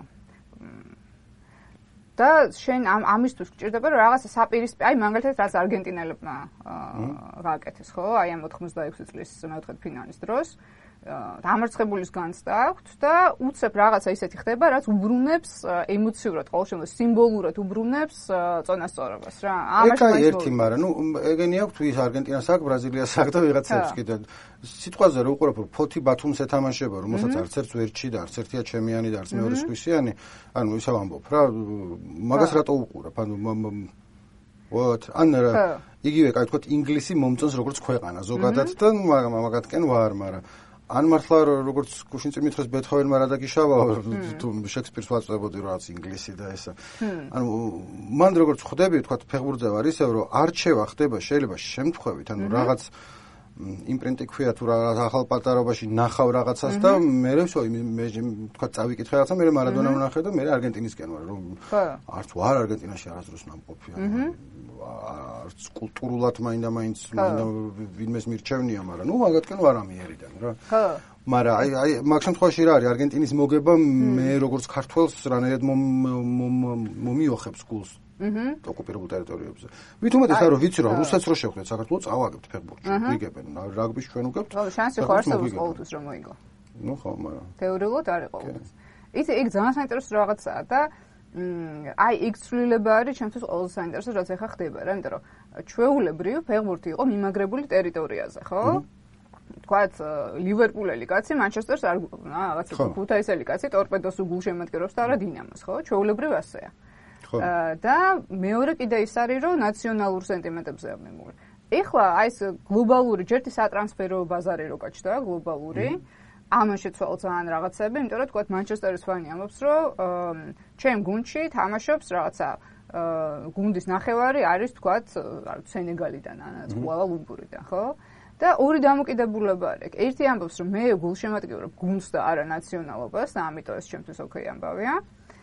და შენ ამისთვის გჭირდება, რომ რაღაცა საპირისპირო, აი მაგალითად რაც არგენტინელებმა გააკეთეს, ხო, აი ამ 86 წლის მეოთხედ ფინალის დროს დამარცხებულის განცდა აქვთ და უცებ რაღაცა ისეთი ხდება, რაც უბრუნებს ემოციურად, ყოველ შემთხვევაში სიმბოლურად უბრუნებს წონასწორობას რა. ამაში ერთი, მაგრამ ნუ ეგენი აქვს ის არგენტინას აქვს, ბრაზილიას აქვს და ვიღაცებს კიდე. სიტყვაზე რო უყურებ, ფოთი ბათუმს ეთამაშება, რომელსაც არც ერთს ვერ ჩიდა, არც ერთია ჩემიანი და არც მეორე სხვისიანი, ანუ ისევ ამბობ რა, მაგას რატო უყურებ? ანუ იგივე, კაი თქვა ინგლისი მომწონს როგორც ქვეყანა ზოგადად და მაგათკენ ვარ, მაგრამ ან მართლა როგორც გუშინ წინ მითხრეს ბეთჰოვენმა რა დაგიშავა თუ შექსპირს ვაწვდებოდი რაღაც ინგლისი და ესა. ანუ მან როგორც ხვდები თქვა ფეხბურთზე ვარ ისევ რომ არჩევა ხდება შეიძლება შემთხვევით, ანუ რაღაც იმპრინტი ქვია თუ რაღაც ახალ პატარობაში ნახავ რაღაცას და მე თქვა წავიკითხე რაღაცა, მე მარადონა ვნახე და მე არგენტინისკენ ვარ, რომ არც ვარ არგენტინაში არასდროს ნამყოფია. არც კულტურულად მაინდა-მაინც ვინმეს მირჩევნია, მაგრამ ნუ მაგათკენ ვარ ამიერიდან რა. ხო. მაგრამ აი მაგ შემთხვევაში რა არის არგენტინის მოგება მე როგორც ქართველს რანაირად მომიოხებს გულს ოკუპირებულ ტერიტორიებზე. მით უმეტეს რომ ვიცი რომ რუსეთს რო შევხვდეთ საქართველოს წავაგებთ ფეხბურთში, ვიგებენ, რაგბის ჩვენ უგებთ. ხო, შანსი ხო არსებობს ყოველთვის რომ მოიგო. ნუ ხო, მაგრამ თეორიულად არის ყოველთვის. იცი, ეგ ძალიან საინტერესო რაღაცაა და აი ეგ ცვლილება არის ჩემთვის ყველაზე საინტერესო რაც ახლა ხდება რა, იმიტომ რომ ჩვეულებრივ ფეხბურთი იყო მიმაგრებული ტერიტორიაზე, ხო? თქვათ ლივერპულელი კაცი მანჩესტერს არ რაღაცა ქუთაისელი კაცი ტორპედოს უგულშემატკივრებს და არა დინამოს, ხო? ჩვეულებრივ ასეა. და მეორე კიდე ის არის რომ ნაციონალურ სენტიმენტებზე ამემული. ეხლა აი ეს გლობალური ჯერთი სატრანსფერო ბაზარი რო გაჩნდა, გლობალური ამან შეცვალა ძალიან რაღაცები, იმიტომ რომ თქვათ მანჩესტერის ფანი ამბობს, რომ ჩემ გუნდში თამაშობს რაღაცა გუნდის ნახევარი არის თქვათ სენეგალიდან, კუალა-ლუმპურიდან, ხო? და ორი დამოკიდებულება არის. ერთი ამბობს, რომ მე გულშემატკივრობ გუნდს და არა ნაციონალობას და ამიტომ ეს ჩემთვის ოკეი ამბავია.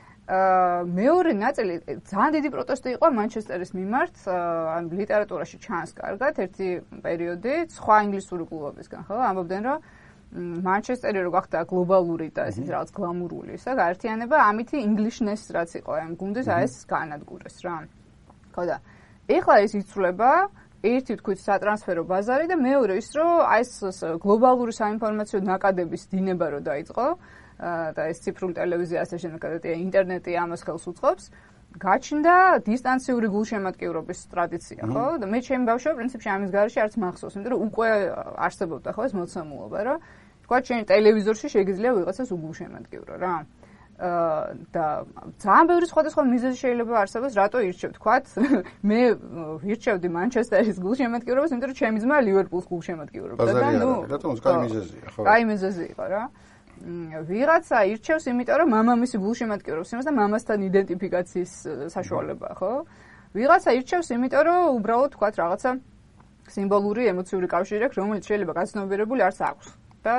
მეორე ნაწილი ძალიან დიდი პროტესტი იყო მანჩესტერის მიმართ, ან ლიტერატურაში ჩანს კარგად ერთი პერიოდი სხვა ინგლისური კლუბებისგან, ხო? ამბობდნენ, რომ მანჩესტერი რო გახდა გლობალური და ესეთი რაღაც გლამურული ისა გაერთიანება, ამითი ინგლიშნეს რაც იყო ამ გუნდის ეს განადგურეს რა. ხო და ეხლა ეს იცვლება ერთი თქვით სატრანსფერო ბაზარი და მეორე ის რომ აი ეს გლობალური საინფორმაციო ნაკადების დინება რო დაიწყო და ეს ციფრული ტელევიზია ასე შემდეგ ინტერნეტი ამას ხელს უწყობს, გაჩნდა დისტანციური გულშემატკივრობის ტრადიცია, ხო? და მე ჩემი ბავშვობა პრინციპში ამის გარეშე არც მახსოვს, იმიტომ რომ უკვე არსებობდა ხო ეს მოცემულობა, რომ თქვა შენ ტელევიზორში შეგიძლია ვიღაცას უგულშემატკივრო რა. და ძალიან ბევრი სხვადასხვა მიზეზი შეიძლება არსებობს, რატო ირჩევ, თქვათ, მე ვირჩევდი მანჩესტერის გულშემატკივრობას, იმიტომ რომ ჩემი ძმა ლივერპულს გულშემატკივრობდა და ნუ რატომ კაი მიზეზია, ხო? კაი მიზეზი იყო რა. ვიღაცა ირჩევს, იმიტომ რომ მამამისი გულშემატკივრობს იმას და მამასთან იდენტიფიკაციის საშუალებაა, ხო? ვიღაცა ირჩევს, იმიტომ რომ უბრალოდ თქვათ რაღაცა სიმბოლური ემოციური კავშირი აქვს, რომელიც შეიძლება გაცნობიერებული არც აქვს. და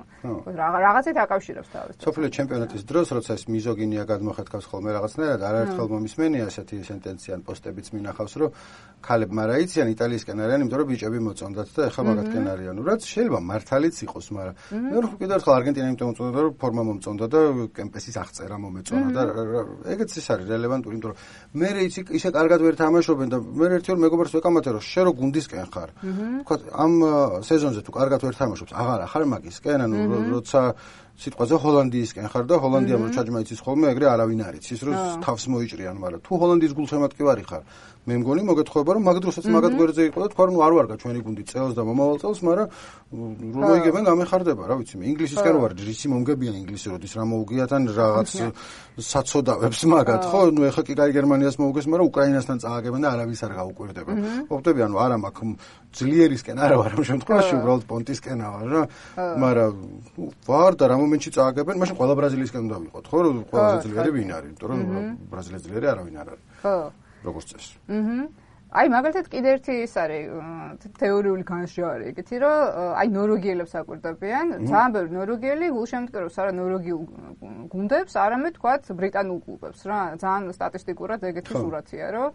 რაღაცით აკავშირებს თავს. სოფლიო ჩემპიონატის დროს, როცა ეს მიზოგინია გადმოხეთქავს ხოლმე რაღაცნაირად, არაერთხელ მომისმენია ესეთი სენტენცია ან პოსტებიც მინახავს, რომ ქალებმა რა იციან იტალიისკენ არიან, იმიტომ რომ ბიჭები მოწონდათ და ეხლა მაგათკენ არიან. რაც შეიძლება მართალიც იყოს, მაგრამ მე რო კიდევ ერთხელ არგენტინა იმიტომ მოწონდა, რომ ფორმა მომწონდა და კემპესის აღწერა მომეწონა და ეგეც ის არის რელევანტური, იმიტომ რომ მე ისე კარგად ვერ თამაშობენ და მე ერთი ორ მეგობარს ვეკამათე, რომ შე რო გუნდისკენ ხარ. თქვა ამ სეზონზე თუ კარგად ვერ თამაშობს, აღარ ახარ მაგისკენ, ანუ როცა სიტყვაზე ჰოლანდიისკენ ხარ და ჰოლანდიამ რო ჩაჯმა იცის ხოლმე, ეგრე არავინ არ იცის, რომ თავს მოიჭრიან, მაგრამ თუ ჰოლანდიის გულშემატკივარი ხარ, მე მგონი მოგეთხოვება, რომ მაგ დროსაც მაგათ გვერდზე იყო და თქვა რომ არ ვარგა ჩვენი გუნდი წელს და მომავალ წელს, მაგრამ რო მოიგებენ გამეხარდება, რა ვიცი, მე ინგლისისკენ რო ვარ, რისი მომგებია ინგლისი, როდის რა მოუგიათ ან რაღაც საცოდავებს მაგათ, ხო? ნუ ეხლა კი კაი გერმანიას მოუგეს, მაგრამ უკრაინასთან წააგებენ და არავის არ გაუკვირდება. ყოფდები, ანუ არა მაქვს ძლიერისკენ არა ვარ ამ შემთხვევაში, უბრალოდ პონტისკენა ვარ რა, მაგრამ ვარ და რა მომენტში წააგებენ, მაშინ ყველა ბრაზილიისკენ უნდა ვიყოთ, ხო? ყველაზე ძლიერი ვინ არის, იმიტომ რომ ბრაზილია ძლიერი არავინ არ არის. ხო. როგორც წესი. აი მაგალითად კიდე ერთი ის არის თეორიული განშრევარი ეგეთი, რომ აი ნორვეგიელებს აკვირდებიან, ძალიან ბევრი ნორვეგიელი გულშემატკივრებს არა ნორვეგიულ გუნდებს, არამედ თქვათ ბრიტანულ კლუბებს რა, ძალიან სტატისტიკურად ეგეთი სურათია, რომ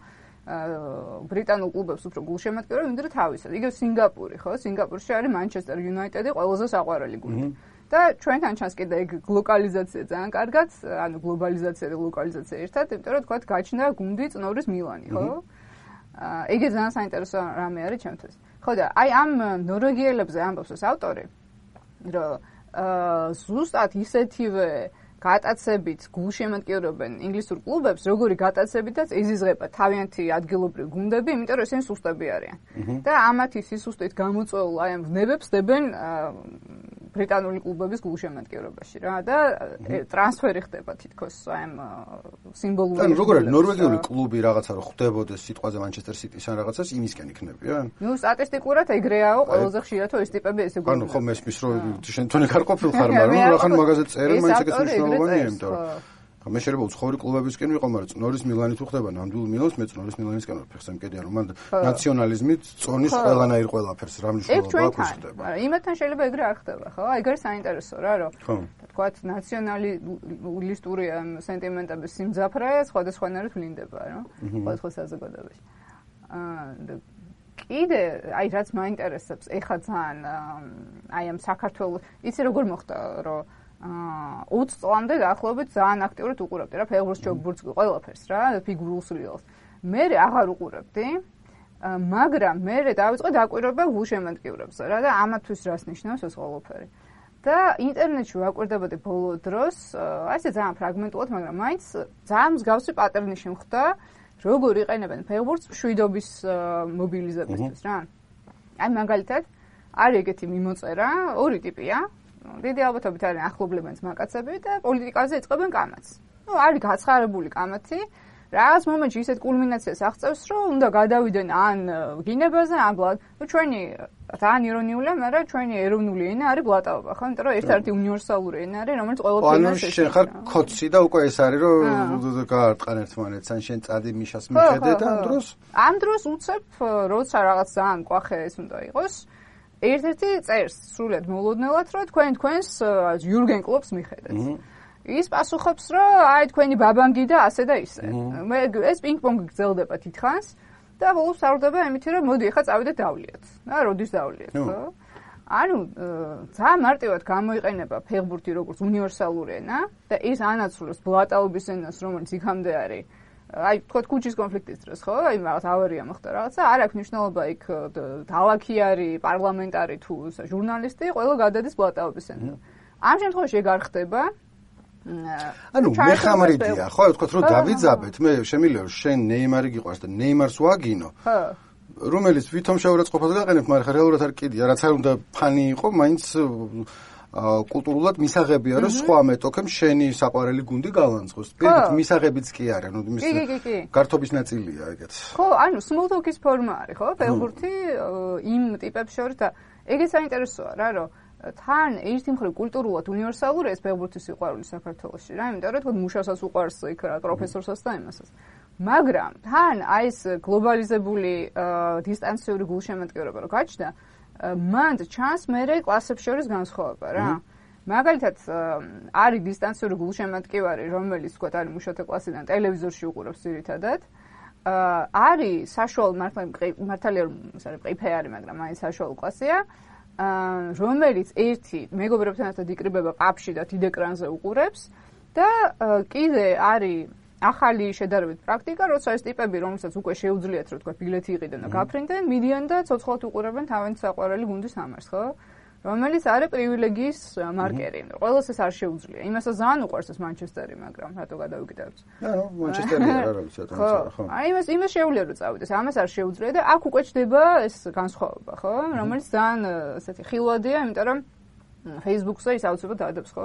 ბრიტანულ კლუბებს უფრო გულშემატკივრებს, ვიდრე თავისა. იგივე სინგაპური, ხო? სინგაპურში არის Manchester United-ი ყველაზე საყვარელი გუნდი. და ჩვენთან ჩანს კიდე ეგ ლოკალიზაცია ძალიან კარგად, ანუ გლობალიზაცია და ლოკალიზაცია ერთად, იმიტომ რომ თქვათ გაჩნდა გუნდი წნორის მილანი, ხო? ეგ ძალიან საინტერესო რამე არის ჩემთვის. ხო და აი ამ ნორვეგიელებზე ამბობს ეს ავტორი, რომ ზუსტად ისეთივე გატაცებით გულშემატკივრობენ ინგლისურ კლუბებს, როგორი გატაცებითაც ეზიზღება თავიანთი ადგილობრივი გუნდები, იმიტომ რომ ესენი სუსტები არიან. და ამათი სისუსტით გამოწვეულ აი ამ ვნებებს დებენ ბრიტანული კლუბების გულშემატკივრობაში რა და ტრანსფერი ხდება თითქოს აი ამ სიმბოლური. ანუ როგორ არის ნორვეგიული კლუბი რაღაცა რო ხვდებოდეს სიტყვაზე Manchester City-ს ან რაღაცას იმისკენ იქნებიან? ნუ სტატისტიკურად ეგრეაო, ყველაზე ხშირად ეს ტიპები ესე გვიყვება. ანუ ხო მესმის რომ შენ თვითონ იქ არ ყოფილ ხარ, მაგრამ რა ხან მაგაზე წერენ, მაინც ეგეც მნიშვნელოვანია, იმიტომ რომ მე შეიძლება უცხოური კლუბებისკენ ვიყო, მაგრამ წნორის მილანი თუ ხდება ნამდვილ მილანს, მე წნორის მილანისკენ ვარ, ფეხს ამკედია რომ მან ნაციონალიზმით წონის ყველანაირ ყველაფერს რა მნიშვნელობა აქვს ხდება. იმათთან შეიძლება ეგრე არ ხდება, ხო? ეგ არის საინტერესო რა, რომ თქვათ ნაციონალისტური სენტიმენტების სიმძაფრე სხვადასხვანაირად ვლინდება, რა, სხვადასხვა საზოგადოებაში. კიდე აი რაც მაინტერესებს, ეხლა ძალიან აი ამ საქართველოს, იცი როგორ მოხდა, რომ 20 წლამდე დაახლოებით ძალიან აქტიურად უყურებდი რა ფეხბურთს, ჩოგბურთს, ყველაფერს რა, ფიგურულ სრიალს. მე აღარ უყურებდი, მაგრამ მე დავიწყე დაკვირვება გულშემატკივრებზე რა და ამათვის რას ნიშნავს ეს ყველაფერი. და ინტერნეტში ვაკვირდებოდი ბოლო დროს, ასე ძალიან ფრაგმენტულად, მაგრამ მაინც ძალიან მსგავსი პატერნი შემხვდა, როგორ იყენებენ ფეხბურთს მშვიდობის მობილიზებისთვის რა. აი მაგალითად, არის ეგეთი მიმოწერა, ორი ტიპია. დიდი ალბათობით არის ახლობლებენ ძმაკაცები და პოლიტიკაზე იწყებენ კამათს. ნუ არის გაცხარებული კამათი, რაღაც მომენტში ისეთ კულმინაციას აღწევს, რომ უნდა გადავიდნენ ან გინებაზე, ან ნუ ჩვენი ძალიან ირონიულია, მაგრამ ჩვენი ეროვნული ენა არის ბლატაობა, ხო? იმიტომ რომ ერთ-ერთი უნივერსალური ენა არის, რომელიც ყველაფერს ანუ შენ ხარ კოცი და უკვე ეს არის, რომ გაარტყან ერთმანეთს, ან შენ წადი მიშას მიხედე და ამ დროს უცებ, როცა რაღაც ძალიან კვახე ეს უნდა იყოს, ერთ-ერთი წერს სრულად მოლოდნელად, რომ თქვენს იურგენ კლუბს მიხედეთ. ის პასუხობს, რომ აი თქვენი ბაბანგი და ასე და ისე. ეს პინგ-პონგი გრძელდება თითქოს და ბოლოს სარდება იმით, რომ მოდი ახლა წავიდეთ დავლიათ. და როდის დავლიათ, ხო? ანუ ძალიან მარტივად გამოიყენება ფეხბურთი როგორც უნივერსალური ენა და ის ანაცვლებს ბლატაობის ენას, რომელიც იქამდე არის. აი თქვათ კუჩის კონფლიქტის დროს, ხო? აი რაღაც ავარია მოხდა რაღაცა, არ აქვს მნიშვნელობა იქ დალაქი არის, პარლამენტარი თუ ჟურნალისტი, ყველა გადადის ბლატაობის ენაზე. ამ შემთხვევაში ეგ არ ხდება. ანუ მეხამრიდია, ხო, ვთქვათ, რომ დავიძაბეთ, მე შემიძლია შენ ნეიმარი გიყვარს და ნეიმარს ვაგინო. ხო. რომელიც ვითომ შეურაცხყოფას გაყენებ, მაგრამ რეალურად არ კიდია, რაც არ უნდა ფანი იყო, მაინც კულტურულად მისაღებია, რომ სხვა მეტოქემ შენი საყვარელი გუნდი გალანძღოს. პირიქით მისაღებიც კი არის, ანუ მის გართობის ნაწილია ეგეც. ხო, ანუ small talk-ის ფორმა არის, ხო? ფეხბურთი იმ ტიპებს შორის და ეგეც საინტერესოა რა, რომ თან ერთი მხრივ კულტურულად უნივერსალური ეს ფეხბურთის სიყვარული საქართველოში რა, იმიტომ რომ თქო მუშასაც უყვარს იქ რა პროფესორსაც და იმასაც. მაგრამ თან აი ეს გლობალიზებული დისტანციური გულშემატკივრობა რო გაჩნდა, მანდ ჩანს მერე კლასებს შორის განსხვავება რა. მაგალითად არის დისტანციური გულშემატკივარი, რომელიც თქვა არის მუშათა კლასიდან ტელევიზორში უყურებს ძირითადად. არის საშუალო მართალია რომ ეს არის ყიფე არის, მაგრამ აი საშუალო კლასია, რომელიც ერთი მეგობრებთან ერთად იკრიბება პაბში და დიდ ეკრანზე უყურებს და კიდე არის ახალი შედარებით პრაქტიკა, როცა ეს ტიპები, რომელსაც უკვე შეუძლიათ რომ თქვა ბილეთი იყიდენ და გაფრინდნენ, მიდიან და ცოცხლად უყურებენ თავიანთი საყვარელი გუნდის თამაშს, ხო? რომელიც არის პრივილეგიის მარკერი. ყველას ეს არ შეუძლია. იმასაც ძალიან უყვარს ეს მანჩესტერი, მაგრამ რატო გადავიკიდავთ? ანუ მანჩესტერი არ არის ცოტა, ხო? აი იმას შეუძლია რომ წავიდეს. ამას არ შეუძლია და აქ უკვე ჩდება ეს განსხვავება, ხო? რომელიც ძალიან ესეთი ხილვადია, იმიტომ რომ Facebook-ზე ის აუცილებლად დაადებს, ხო?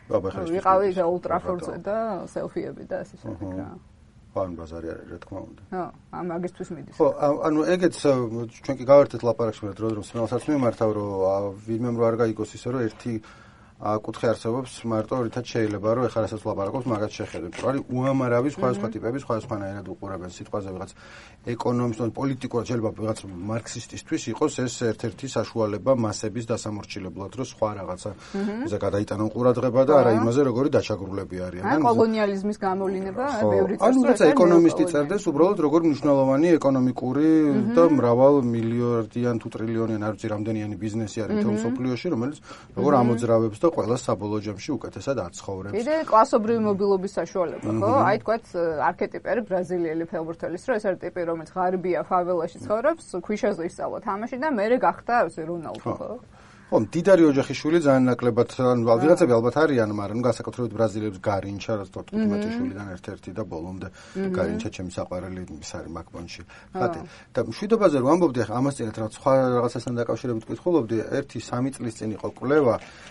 ვიყავი ულტრაფორდზე და სელფიები და ასე შემდეგ რა. ან ბაზარი არის რა თქმა უნდა. ხო, მაგისთვის მიდის. ხო, ანუ ეგეც ჩვენ კი გავერთეთ ლაპარაკში მე დროდადრო სმელსაც მიმართავ რომ ვინმემ რო არ გაიგოს ისე რომ ერთი კუთხე არსებობს მარტო რითაც შეიძლება რომ ეხლა რასაც ლაპარაკობს მაგაც შეხედოთ. არის უამრავი სხვა ტიპები, სხვადასხვანაირად უყურებენ სიტყვაზე ვიღაც ეკონომისტ ან პოლიტიკურად შეიძლება ვიღაც მარქსისტისთვის იყოს ეს ერთ-ერთი საშუალება მასების დასამორჩილებლად რომ სხვა რაღაცა ისა გადაიტანონ ყურადღება და არა იმაზე როგორი დაჩაგრულები არიან. ან კოლონიალიზმის გამოვლინება ბევრი წელს. ანუ როცა ეკონომისტი წერდეს უბრალოდ როგორ მნიშვნელოვანი ეკონომიკური და მრავალ მილიარდიან თუ ტრილიონიან არ ვიცი რამდენიანი ბიზნესი არის თელ მსოფლიოში რომელიც როგორ ამოძრავებს და ყველა საბოლოო ჯამში უკეთესად აცხოვრებს. კიდე კლასობრივი მობილობის საშუალება, ხო? აი თქვათ არქეტიპი არის ბრაზილიელი ფეხბურთელის, რომ ეს არის ტიპი, რომელიც ღარიბია, ფაველაში ცხოვრობს, ქვიშაზე ისწავლა თამაში და მერე გახდა ასე რონალდო, ხო? ხო, დიდარი ოჯახიშვილი ძალიან ნაკლებად, ანუ ვიღაცები ალბათ არიან, მაგრამ განსაკუთრებით ბრაზილიელებს გარინჩა, რაც 15 შვილიდან ერთ-ერთი და ბოლომდე გარინჩა ჩემი საყვარელი ის არის მაკბონში. ხათი. და მშვიდობაზე რომ ამბობდი, ახლა ამას წინათ რაც სხვა რაღაცასთან დაკავშირებით ვკითხულობდი, 1-3 წლის წინ იყო კვლევა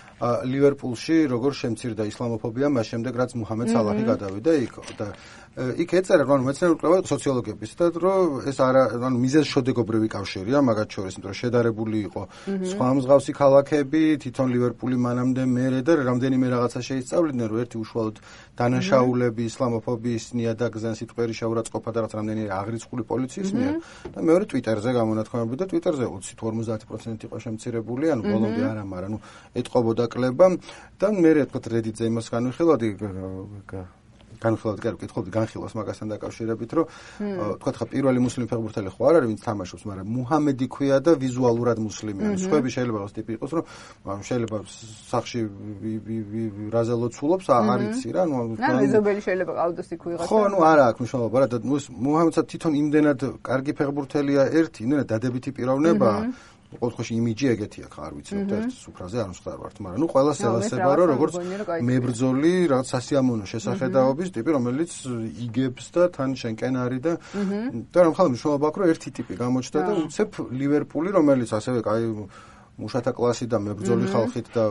ლივერპულში როგორ შემცირდა ისლამოფობია მას შემდეგ რაც მუჰამედ სალაჰი გადავიდა იქ და იქ ეწერა რომ მეცნიერული კვლევა სოციოლოგების და რომ ეს არა ანუ მიზეზშოდეგობრივი კავშირია მაგათ შორის იმიტომ რომ შედარებული იყო სხვა მსგავსი ქალაქები თვითონ ლივერპული მანამდე მერე და რამდენიმე რაღაცა შეისწავლიდნენ რომ ერთი უშუალოდ დანაშაულები ისლამოფობიის ნიადაგზე სიტყვერი შეურაცხყოფა და რაც რამდენიმე აღრიცხული პოლიციის მიერ და მეორე ტვიტერზე გამონათქვამები და ტვიტერზე 20-50% იყო შემცირებული ანუ ბოლომდე არა მაგრამ ნუ ეთყობოდა კლება და მე თქო Reddit-ზე იმას განვიხილავდი კითხულობდი განხილვას მაგასთან დაკავშირებით რომ თქვა ხა პირველი მუსლიმი ფეხბურთელი ხო არ არის ვინც თამაშობს მაგრამ მუჰამედი ქვია და ვიზუალურად მუსლიმია სხვები შეიძლება ეს ტიპი იყოს რომ შეიძლება სახში რაზე ლოცულობს არ იცი რა ნუ მეზობელი შეიძლება ყავდეს იქ ვიღაცა ხო ნუ არა აქვს მნიშვნელობა რა და მუჰამედსაც თვითონ იმდენად კარგი ფეხბურთელია ერთი იმდენად დადებითი პიროვნებაა ოთხში იმიჯი ეგეთი აქვს არ ვიცნობთ ერთ სუფრაზე არ ვსწავართ მაგრამ ნუ ყველას ელასება რომ როგორც მებრძოლი რაღაც სასიამოვნო შესახედაობის ტიპი რომელიც იგებს და თან შენკენ არის და რა მხოლოდ მნიშვნელობა აქვს რომ ერთი ტიპი გამოჩნდა და უცებ ლივერპული რომელიც ასევე კაი მუშათა კლასი და მებრძოლი ხალხით და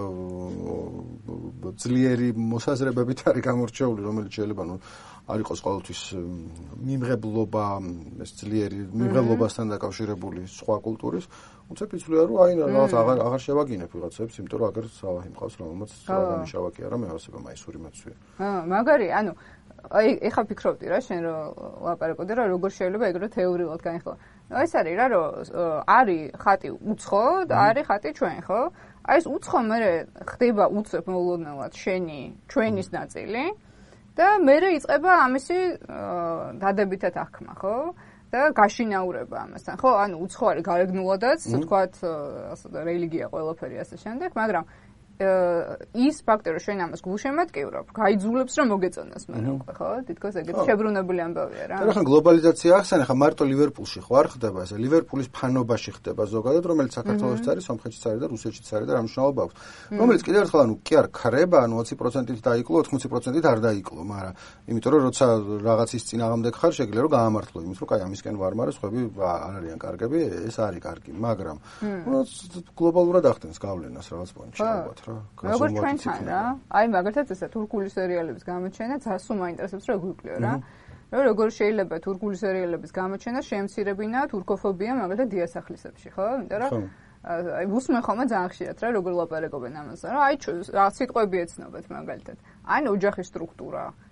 ძლიერი მოსაზრებებით არის გამორჩეული რომელიც შეიძლება ნუ არ იყოს ყოველთვის მიმღებლობა ეს ძლიერი მიმღებლობასთან დაკავშირებული სხვა კულტურის უცებ იცვლია რომ აი რაღაც აღარ შევაგინებ ვიღაცებს იმიტომ რომ აგერ სალაჰი მყავს რომელმაც სალაჰი კი არა მე ასება მაისური მოცვია მაგარი ანუ აი ეხა ფიქრობდი რა შენ რომ ლაპარაკობდი რა როგორ შეიძლება ეგრე თეორიულად განიხილო ეს არის რა რომ არის ხატი უცხო და არის ხატი ჩვენ ხო აი ეს უცხო მე ხდება უცებ მოულოდნელად ჩვენის ნაწილი და მე იწყება ამისი დადებითად აღქმა ხო და გაშინაურება ამასთან ხო ანუ უცხო არის გარეგნულადაც თქვათ რელიგია ყველაფერი ასე შემდეგ მაგრამ ის ფაქტორი შენ ამას გულშემატკივრობ, გაიძულებს რომ მოგეწონოს მე უკვე, ხო? თითქოს ეგეთი შებრუნებული ამბავია რა. და ხან გლობალიზაცია ახსენე, ხა მარტო ლივერპულში ხო არ ხდება ესე, ლივერპულის ფანობაში ხდება ზოგადად, რომელიც საქართველოშიც არის, სომხეთშიც არის და რუსეთშიც არის და რა მნიშვნელობა აქვს. რომელიც კიდევ ერთხელ ანუ კი არ ქრება, ანუ 20%-ით დაიკლო, 80%-ით არ დაიკლო, მაგრამ იმიტომ რომ როცა რაღაცის წინააღმდეგ ხარ, შეგიძლია რომ გაამართლო იმის, რომ კაი ამისკენ ვარ, მაგრამ სხვები არ არიან კარგები, ეს არის კარგი, მაგრამ გლობალურად ახდენს გავლენას რაღაც პონჩი ალბათ. როგორც ჩვენთან რა. აი მაგალითად ესა თურქული სერიალების გამოჩენა ძალიან მაინტერესებს რა გვიკლია რა. როგორ შეიძლება თურქული სერიალების გამოჩენა შემცირებინა თურქოფობია მაგალითად დიასახლისებში, ხო? იმიტომ რომ აი უსმენ ხოლმე ძალიან ხშირად რა როგორ ლაპარაკობენ ამაზე, რა აი რა სიტყვები ეცნობათ მაგალითად. აი ოჯახის სტრუქტურა,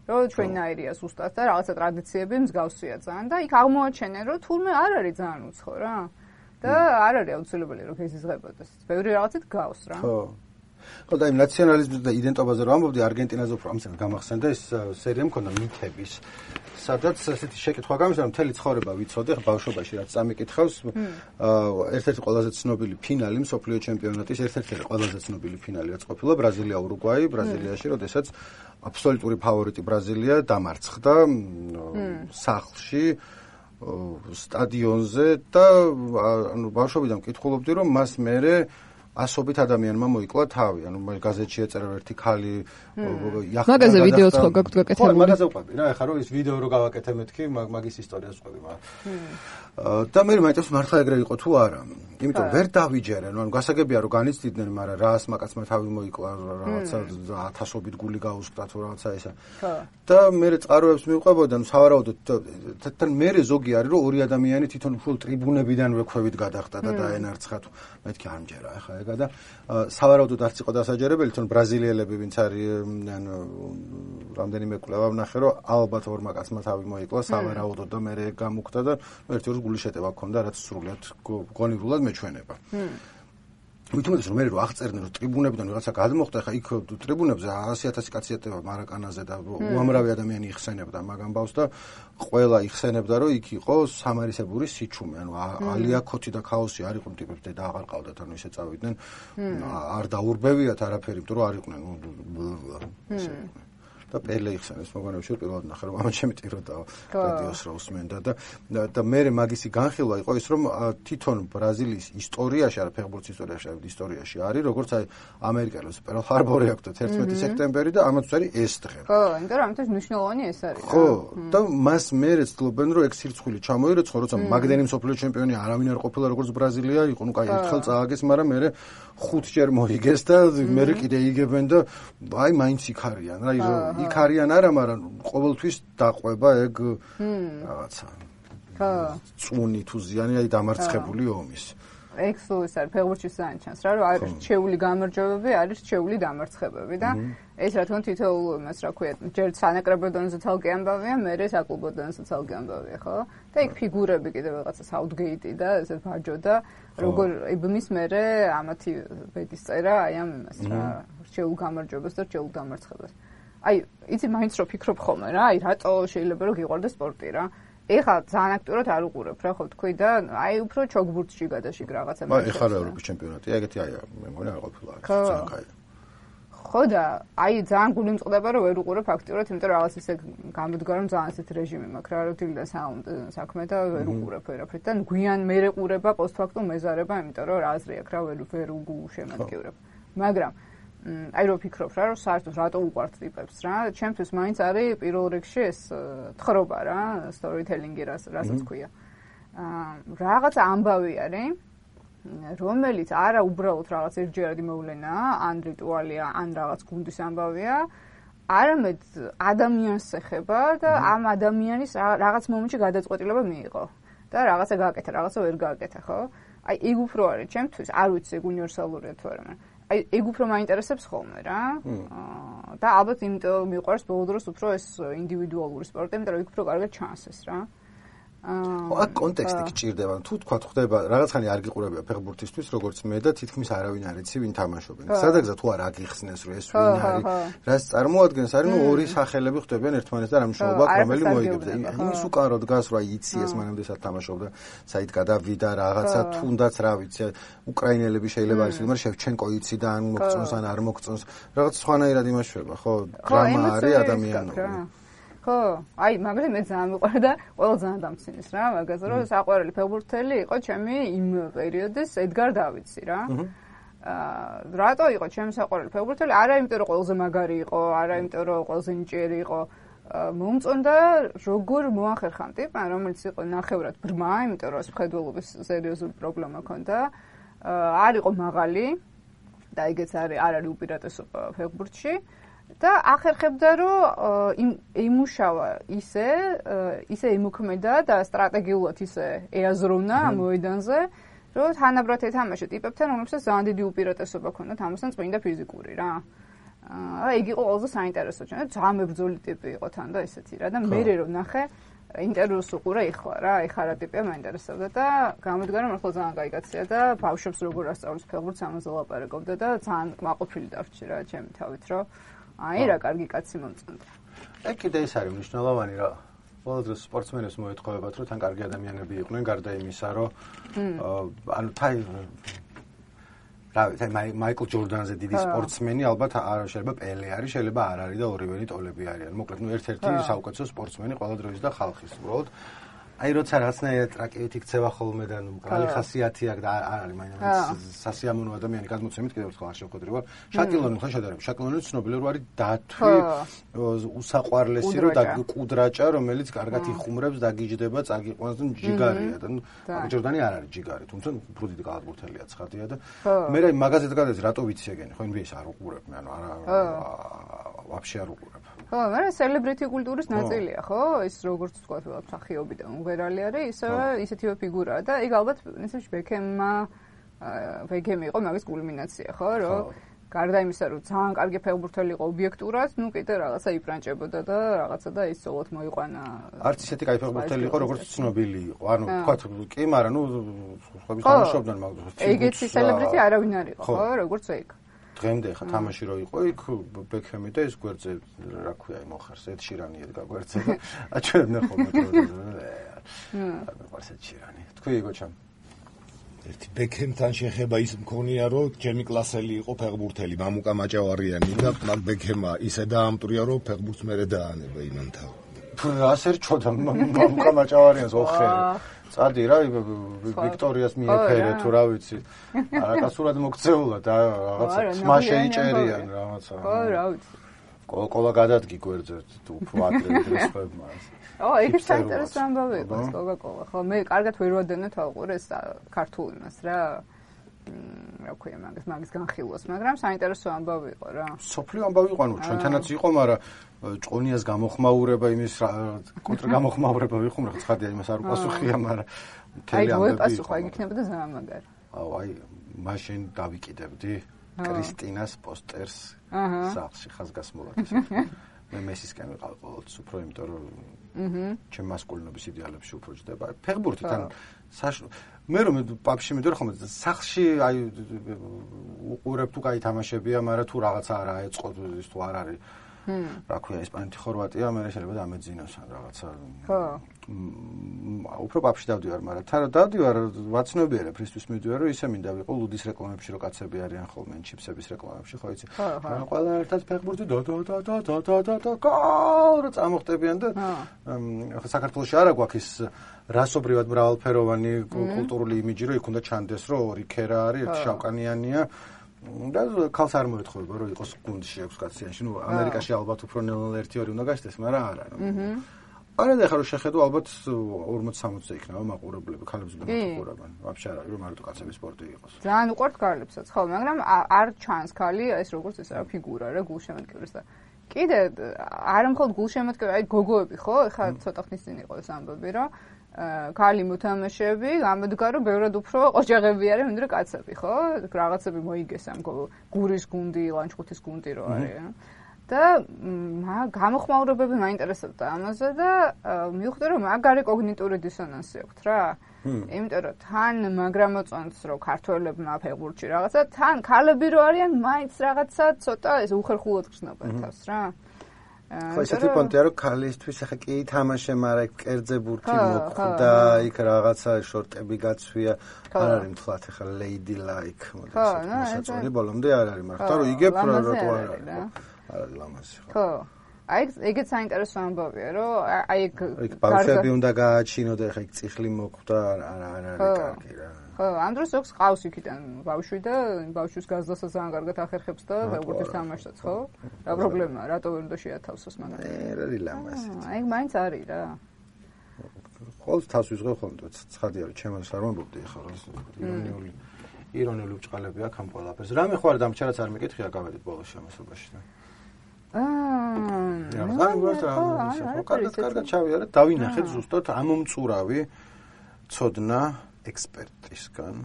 რომ ჩვენნაირია ზუსტად და რაღაცა ტრადიციები მსგავსია ძალიან და იქ აღმოაჩენენ რომ თურმე არ არის ძალიან უცხო რა და არ არის აუცილებელი რომ ეზიზღებოდეს. ბევრი რაღაცით გავს რა. ხო და იმ ნაციონალიზმზე და იდენტობაზე რომ ამბობდი არგენტინაზე უფრო ამას გამახსენდა ეს სერია მქონდა მითების სადაც ასეთი შეკითხვა გამისცა რომ მთელი ცხოვრება ვიცოდე ხა ბავშვობაში რაც წამიკითხავს ერთ-ერთი ყველაზე ცნობილი ფინალი მსოფლიო ჩემპიონატის ერთ-ერთი ყველაზე ცნობილი ფინალი რაც ყოფილა ბრაზილია ურუგვაი ბრაზილიაში როდესაც აბსოლუტური ფავორიტი ბრაზილია დამარცხდა სახლში სტადიონზე და ანუ ბავშვობიდან მკითხულობდი რომ მას მერე ასობით ადამიანმა მოიკლა თავი, ანუ გაზეთში ეწერა ერთი ქალი მაგაზე ვიდეოც ხო გაქვთ გაკეთებული? ხო, მაგაზე ვყვები რა, ეხლა რომ ის ვიდეო რო გავაკეთე მეთქი, მაგის ისტორიას ვყვები, და მე მაინტერესებს მართლა ეგრე იყო თუ არა. იმიტომ ვერ დავიჯერენ, ანუ გასაგებია რომ განიცდიდნენ, მაგრამ რას მაკაცმა თავი მოიკლა, რაღაცა ათასობით გული გაუსკდა თუ რაღაცა ესა. და მე წყაროებს მივყვებოდა, ანუ სავარაუდოდ თან მე ზოგი არის რომ ორი ადამიანი თვითონ ფულ ტრიბუნებიდანვე ქვევით გადახტა და დაენარცხა თუ მეთქი არ მჯერა ეხლა ეგა და სავარაუდოდ არც იყო დასაჯერებელი, თვითონ ბრაზილიელები ვინც არის ანუ რამდენიმე კვლევა ვნახე რომ ალბათ ორმა კაცმა თავი მოიკლა სავარაუდოდ და მე გამუხდა და ერთი ორი გული შეტევა ჰქონდა რაც სრულიად გონივრულად მეჩვენება. ვითომაც რომ მე რო აღწერდნენ რომ ტრიბუნებიდან რაღაცა გადმოხდა, ხა იქ ტრიბუნებზე 100,000 კაცი ეტევა მარაკანაზე და უამრავი ადამიანი იხსენებდა მაგ ამბავს და ყველა იხსენებდა რომ იქ იყო სამარისებური სიჩუმე, ანუ ალია ქოთი და ქაოსი არ იყო ტიპებს და აღარ ყავდათ, ანუ ისე წავიდნენ, არ დაურბევიათ არაფერი, იმიტომ რომ არ იყვნენ და პელე იხსენეს მოგონებში პირველად ნახე რომ ამათ ჩემი ტიროდა რადიოს რა უსმენდა და მე მაგისი განხილვა იყო ის რომ თვითონ ბრაზილიის ისტორიაში არა ფეხბურთის ისტორიაში არის როგორც აი ამერიკელებს პერლ ჰარბორი აქვს 11 სექტემბერი და ამათ არის ეს დღე. ხო, იმიტომ რომ ამიტომ მნიშვნელოვანი ეს არის. ხო, და მას მერე ცდილობენ რომ ეგ სირცხვილი ჩამოირეცხო, როცა მაგდენი მსოფლიო ჩემპიონი არავინ არ ყოფილა როგორც ბრაზილია იყო, ნუ კაი ერთხელ წააგეს, მაგრამ მერე 5 ჯერ მოიგეს და მერე კიდე იგებენ და აი მაინც იქ არიან რა იქ არიან არა, მაგრამ ყოველთვის დაყვება ეგ რაღაცა. ხო. წუნი თუ ზიანი აი დამარცხებული ომის. ეგ სულ ის არის ფეხბურთში საინტერესო რა, რომ არის რჩეული გამარჯვებები, არის რჩეული დამარცხებები და ეს რა თქმა უნდა თითოეულ იმას რა ქვია, ჯერ სანაკრებო დონეზე ცალკე ამბავია, მერე საკლუბო დონეზე ცალკე ამბავია, ხო? და იქ ფიგურები კიდევ რაღაცა საუთგეიტი და ესე ბაჯო და როგორ იბმის მერე ამათი ბედის წერა აი ამ იმას რა, რჩეულ გამარჯვებას და რჩეულ დამარცხებას. აი, იცი მაინც რო ფიქრობ ხოლმე რა, აი რატო შეიძლება რომ გიყვარდეს სპორტი რა? ეხლა ძალიან აქტიურად არ უყურებ რა ხო თქვი და აი უფრო ჩოგბურთში გადაშიგ რაღაცა. აი ეხლა ევროპის ჩემპიონატი, ეგეთი აი მე მგონი არ ყოფილა აქ ძალიან კაი. ხო და აი ძალიან გული მწყდება რომ ვერ უყურებ აქტიურად, იმიტომ რომ რაღაც ისე გამდგარ რომ ძალიან ისეთ რეჟიმი მაქვს რა, რომ დილიდან საქმე და ვერ უყურებ ვერაფრით და გვიან მერე ყურება პოსტფაქტუმ მეზარება, იმიტომ რომ რა აზრი აქვს რა ვერ უშემატკივრებ. მაგრამ აი რო ფიქრობ რა, რომ საერთოდ რატო უყვართ ტიპებს რა? ჩემთვის მაინც არის პირველ რიგში ეს თხრობა რა, storytelling-ი რასაც ქვია. რაღაც ამბავი არის, რომელიც არა უბრალოდ რაღაც ერთჯერადი მოვლენაა, ან რიტუალია, ან რაღაც გუნდის ამბავია, არამედ ადამიანს ეხება და ამ ადამიანის რაღაც მომენტში გადაწყვეტილება მიიღო და რაღაცა გააკეთა, რაღაცა ვერ გააკეთა, ხო? აი ეგ უფრო არის ჩემთვის, არ ვიცი ეგ უნივერსალურია თუ არა, მაგრამ აი ეგ უფრო მაინტერესებს ხოლმე რა. და ალბათ იმიტომ მიყვარს ბოლო დროს უფრო ეს ინდივიდუალური სპორტი, იმიტომ რომ იქ უფრო კარგად ჩანს ეს რა. აქ კონტექსტი გჭირდება. თუ თქვა ხდება რაღაცხანი არ გიყურებია ფეხბურთისთვის, როგორც მე და თითქმის არავინ არ იცი ვინ თამაშობენ. სადაგზა თუ არ აგიხსნეს რომ ეს ვინ არის, რაც წარმოადგენს არის ნუ ორი სახელები ხდებიან ერთმანეთთან ამ მშრომლობა, რომელიც მოიგებს. იმის უკარო დგას რომ იცი ეს მანამდე თამაშობდა, საით გადავიდა რაღაცა თუნდაც რა ვიცი, უკრაინელები შეიძლება არის, მაგრამ შევჩენკო იცი და ან მოგწონს ან არ მოგწონს. რაღაც სხვანაირად იმაშვება, ხო? დრამა არის ადამიანური. ხო, აი, მაგრამ მე ძალიან მიყვარდა და ყველა ძალიან დამცინეს რა, მაგაზე რომ საყვარელი ფეხბურთელი იყო ჩემი იმ პერიოდის ედგარ დავიცი რა. რატო იყო ჩემი საყვარელი ფეხბურთელი? არა იმიტომ რომ ყველაზე მაგარი იყო, არა იმიტომ რომ ყველაზე ნიჭიერი იყო. მომწონდა როგორ მოახერხა ტიპმა, რომელიც იყო ნახევრად ბრმა, იმიტომ რომ მხედველობის სერიოზული პრობლემა ჰქონდა. არ იყო მაღალი და ეგეც არ არის უპირატესობა ფეხბურთში. და ახერხებდა რომ იმუშავა ისე იმოქმედა და სტრატეგიულად ისე ეაზროვნა მოედანზე, რომ თანაბრად ეთამაშა ტიპებთან, რომლებსაც ძალიან დიდი უპირატესობა ჰქონდათ ამასთან წმინდა ფიზიკური რა. იგი იყო ყველაზე საინტერესო ჩვენ, ძალიან მებრძოლი ტიპი იყო თან და ესეთი რა და მე რომ ნახე ინტერვიუს უყურე იხლა რა, ეხა რა ტიპია მაინტერესებდა და გამოდგა რომ ახლა ძალიან კაი კაცია და ბავშვებს როგორ ასწავლის ფეხბურთს ამაზე ლაპარაკობდა და ძალიან კმაყოფილი დავრჩი რა ჩემი თავით რომ აი რა კარგი კაცი მომწონდა. ეგ კიდე ის არის მნიშვნელოვანი რა. ყველა დროს სპორტსმენებს მოეთხოვებათ რომ თან კარგი ადამიანები იყვნენ გარდა იმისა რომ ანუ მაიკლ ჯორდანზე დიდი სპორტსმენი ალბათ არ შეიძლება პელე არის, შეიძლება არ არის და ორივენი ტოლები არიან. მოკლედ, ერთ-ერთი საუკეთესო სპორტსმენი ყველა დროის და ხალხის უბრალოდ. აი როცა რაღაცნაირად ტრაკეით იქცევა ხოლმე და მყარი ხასიათი აქვს და არ არის მაინც სასიამოვნო ადამიანი გადმოცემით კიდევ ერთხელ არ შევხვედრივა. შაკილონი ხან შედარებ. შაკილონი ცნობილი რო არის დათვი უსაყვარლესი რო და კუდრაჭა რომელიც კარგად იხუმრებს, დაგიჯდება, წაგიყვანს და ჯიგარია და ჯორდანი არ არის ჯიგარი, თუმცა უფრო დიდი კალათბურთელია ცხადია და მე რა მაგაზეთ გადაძ რატო ვიცი ეგენი, ხო NBA-ს არ უყურებ, მე ანუ არა ვაფშე არ უყურებ. ხო, მაგრამ სელებრიტი კულტურის ნაწილია, ხო? ის როგორც თქვა, მსახიობი და მომღერალი არის, ისევე ისეთივე ფიგურაა და ეგ ალბათ ისე ბეკემი იყო მაგის კულმინაცია, ხო? რომ გარდა იმისა, რომ ძალიან კარგი ფეხბურთელი იყო ობიექტურად, ნუ კიდე რაღაცა იფრანჭებოდა და რაღაცა და ის სოლოთ მოიყვანა. არც ისეთი კაი ფეხბურთელი იყო, როგორც ცნობილი იყო. ანუ თქვა, კი, მაგრამ ნუ სხვები თამაშობდნენ მაგას. ეგეთი სელებრიტი არავინ არ იყო, ხო? როგორც ეგ. დღემდე ხა თამაში რო იყო იქ ბეკჰემი და ეს გვერდზე რა ქვია მოხარს ედ შირანი ედგა გვერდზე და აჩვენებდნენ ხოლმე მიყვარს ედ შირანი თქვი იგოჩამ ერთი ბეკჰემთან შეხება ის მქონია რომ ჩემი კლასელი იყო ფეხბურთელი მამუკა მაჭავარიანი და მაგ ბეკჰემა ისე დაამტვრია რომ ფეხბურთს მერე დაანება იმანთან ასე რჩოდა მამუკა მაჭავარიანს ოხერი წადი რა ვიქტორიას მიეფერე თუ რა ვიცი არაკასურად მოქცეულა და რაღაცა თმა შეიჭერიან რაღაცა ხო რა ვიცი კოლა გადადგი გვერდზე უფრო ადრე დღესებმა ეგ საინტერესო ამბავი იყო კოკა-კოლა ხო მე კარგად ვერ ვადევნებ თავყურეს ქართულ იმას რა რა ქვია მაგის განხილვას მაგრამ საინტერესო ამბავი იყო რა სოფლიო ამბავი იყო ანუ ჩვენთანაც იყო მაგრამ ჭყონიას გამოხმაურება იმის კონტრ გამოხმაურება ვიხუმ რა ცხადია იმას არ უპასუხია მაგრამ მთელი ამბავი აი მოიპასუხა იქ იქნებოდა ძალიან მაგარი აი მაშინ დავიკიდებდი კრისტინას პოსტერს სახლში ხაზგასმულად მე მესისკენ ვიყავ ყოველთვის უფრო იმიტომ რომ ჩემ მასკულინობის იდეალებში უფრო ჯდება ფეხბურთი თან მე რომ პაპში მიდორ ხომ სახლში აი უყურებ თუ კაი თამაშებია მაგრამ თუ რაღაცა არ აეწყო ის თუ არ არის რა ქვია ესპანეთი ხორვატია მე შეიძლება დამეძინოს ან რაღაცა ხო უფრო პაპში დავდივარ მაგრამ თან დავდივარ ვაცნობიერებ ფრისტვის მიდივარ რომ ისე მინდა ვიყო ლუდის რეკლამებში რო კაცები არიან ხოლმე ჩიპსების რეკლამებში ხო იცი ყველა ერთად ფეხბურთი და გოლ წამოხტებიან და ხო საქართველოში არა გვაქვს ის რასობრივად მრავალფეროვანი კულტურული იმიჯი რომ იქ უნდა ჩანდეს რომ ორი ქერა არის ერთი შავკანიანია და ქალს არ მოეთხოვება რომ იყოს გუნდში აქვს კაციანში ნუ ამერიკაში ალბათ უფრო ნელ-ნელა 1-2 უნდა გასცდეს მაგრამ არა არა და ხარო შეხედო ალბათ 40-60-ზე იქნება მაყურებლები ქალებს გუნდურებან ვაფშე არა რომ მარტო კაცების სპორტი იყოს ძალიან უყვართ ქალებსაც ხო მაგრამ არ ჩანს ქალი ეს როგორც ეს რა ფიგურა რა გულშემატკივრის და კიდე არ მხოლოდ გულშემატკივრი აი გოგოები ხო ეხლა ცოტა ხნის წინ იყო ეს ამბები რომ ქალი მოთამაშეები გამოდგა რომ ბევრად უფრო ოჯახები არიან ვიდრე კაცები ხო რაღაცები მოიგეს ამ გურის გუნდი ლანჩხუთის გუნდი რო არის და გამოხმაურებები მაინტერესებდა ამაზე და მივხვდი რომ მაგარი კოგნიტური დისონანსი აქვს რა იმიტომ რომ თან მაგრამ მოწონს რომ ქართველებმა ფეხბურთში რაღაცა თან ქალები რო არიან მაინც რაღაცა ცოტა ეს უხერხულად გრძნობენ თავს რა ხო ესეთი პონტია რომ ქალისთვის ახლა კი თამაშე მაგრამ იქ კერძე ბურთი მოხვდა იქ რაღაცა შორტები გაცვია არ არის მთლად ახლა lady like მოსაწონი ბოლომდე არ არის მაგრამ ხარ რომ იგებ რა რატო არ არის არის ლამაზი ხო აი ეგეც საინტერესო ამბავია რომ აი ეგ ბავშვები უნდა გააჩინო და ახლა იქ წიხლი მოხვდა არ არის კარგი რა ხო ამ დროს აქვს ყავს იქიდან ბავშვი და ბავშვის გაზდასაც ძალიან კარგად ახერხებს და ფეხბურთის თამაშსაც ხო რა პრობლემაა რატო ვერ უნდა შეათავსოს მაგრამ რა ლამაზი აი მაინც არის რა ხოლმე თავს ვიზღებ ხოლმე ცხადია რომ ჩემს არ მომბობდი ახლა ირონიული ბჭყალები აქვს ამ ყველაფერს რამე ხო არ დამჩარაც არ მეკითხია გავედით ბოლოს შემოსობაში და კარგად ჩავიარეთ დავინახეთ ზუსტად ამომწურავი ცოდნა ექსპერტისგან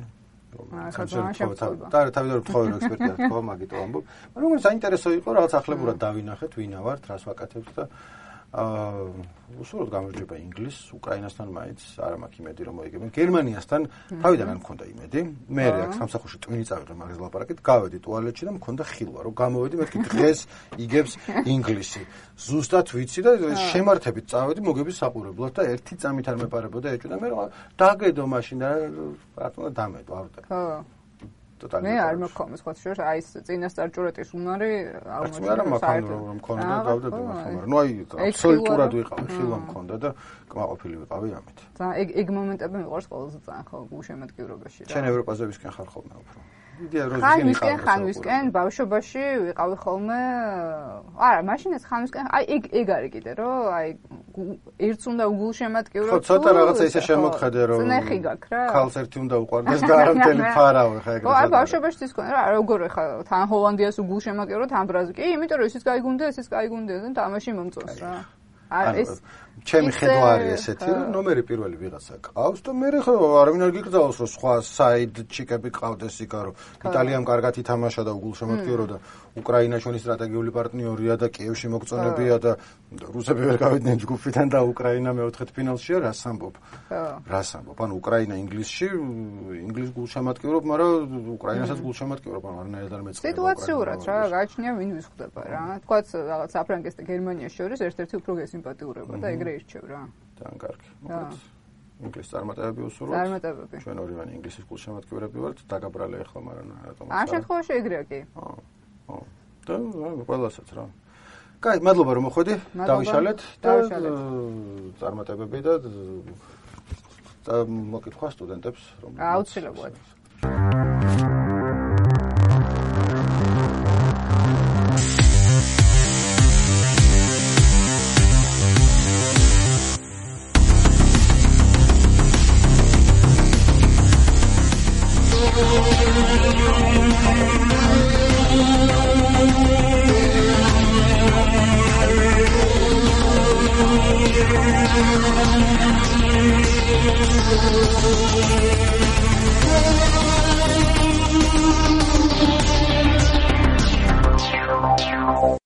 თავიდანვე თხოვე ექსპერტია თქო მაგიტო ამბობ. მაგრამ როგორც საინტერესო იყო რაღაც ახლებურად დავინახეთ ვინა ვართ, რას ვაკეთებთ და უსურვოდ გამარჯვება ინგლისს, უკრაინასთან მაინც არ მაქვს იმედი რომ მოიგებენ. გერმანიასთან თავიდან არ მქონდა იმედი. მე აქ სამსახურში ტვინი წავიღე მაგას ლაპარაკით, გავედი ტუალეტში და მქონდა ხილვა რომ გამოვედი, მეთქი დღეს იგებს ინგლისი. ზუსტად ვიცი და შემართებით წავედი მოგების საყურებლად და ერთი წამით არ მეპარებოდა ეჭვი და მე დაგედო მაშინ და რატომ დამედო ავდე. მე არ მქონდა სხვა შორს აი ეს წინასწარ-ჭურეტის უნარი აღმოჩნდა. არა მქონდა რომ მქონდა დავდედი მაგრამ ნუ აი აბსოლუტურად ვიყავი, ხილვა მქონდა და კმაყოფილი ვიყავი ამით. და ეგ მომენტები მიყვარს ყველაზე ძალიან ხო გულშემატკივრობაში რა. შენ ევროპაზე ვისკენ ხარ ხოლმე უფრო. ხანვისკენ ბავშვობაში ვიყავი ხოლმე. არა, მაშინაც ხანვისკენ აი ეგ არის კიდე რომ აი ერთს უნდა უგულშემატკივრო. ხო, ცოტა რაღაცა ისე შემოგხედე რომ წნეხი გაქვს რა. ქალს ერთი უნდა უყვარდეს და არა მთელი ფარავი ხა ეგრე. აი ბავშვობაში ის ქონდა რა, როგორ ხა თან ჰოლანდიას უგულშემატკივრო, თან ბრაზილს. კი, იმიტომ რომ ისიც გაიგუნდა, ესეც გაიგუნდა და თამაში მომწონს რა. ეს ჩემი ხედვა არის ესეთი, რომ ნომერი პირველი ვიღაცა ყავს და მე ხო არავინ არ გიკრძალოს რომ სხვა საიდ ჩიკები ყავდეს იქა რომ იტალიამ კარგად ითამაშა და უგულშემატკივრო და უკრაინა ჩვენი სტრატეგიული პარტნიორია და კიევში მოგწონებია და რუსები ვერ გავიდნენ ჯგუფიდან და უკრაინა მეოთხედფინალშია რას ამბობ? რას ამბობ? ანუ უკრაინა ინგლისს გულშემატკივრობ, მაგრამ უკრაინასაც გულშემატკივრობ, ანუ არანაირად არ მეწყდება. სიტუაციურად რა, გააჩნია ვინ ვისხვდება რა. თქვაც რაღაც საფრანგეთს და გერმანიას შორის ერთ-ერთი უფრო გესიმპათიურება და ეგრე ირჩევ რა. ძალიან კარგი. მოკლედ ინგლისის წარმატებები უსურვოთ. წარმატებები. ჩვენ ორივანი ინგლისის გულშემატკივრები ვართ, დაგაბრალე ახლა, მაგრამ რატომ? ამ შემთხვევაში ეგრეა კი. და ყველასაც რა. კაი, მადლობა რომ მოხვედი. დავიშალეთ და წარმატებები და მოკითხვა სტუდენტებს, აუცილებლად.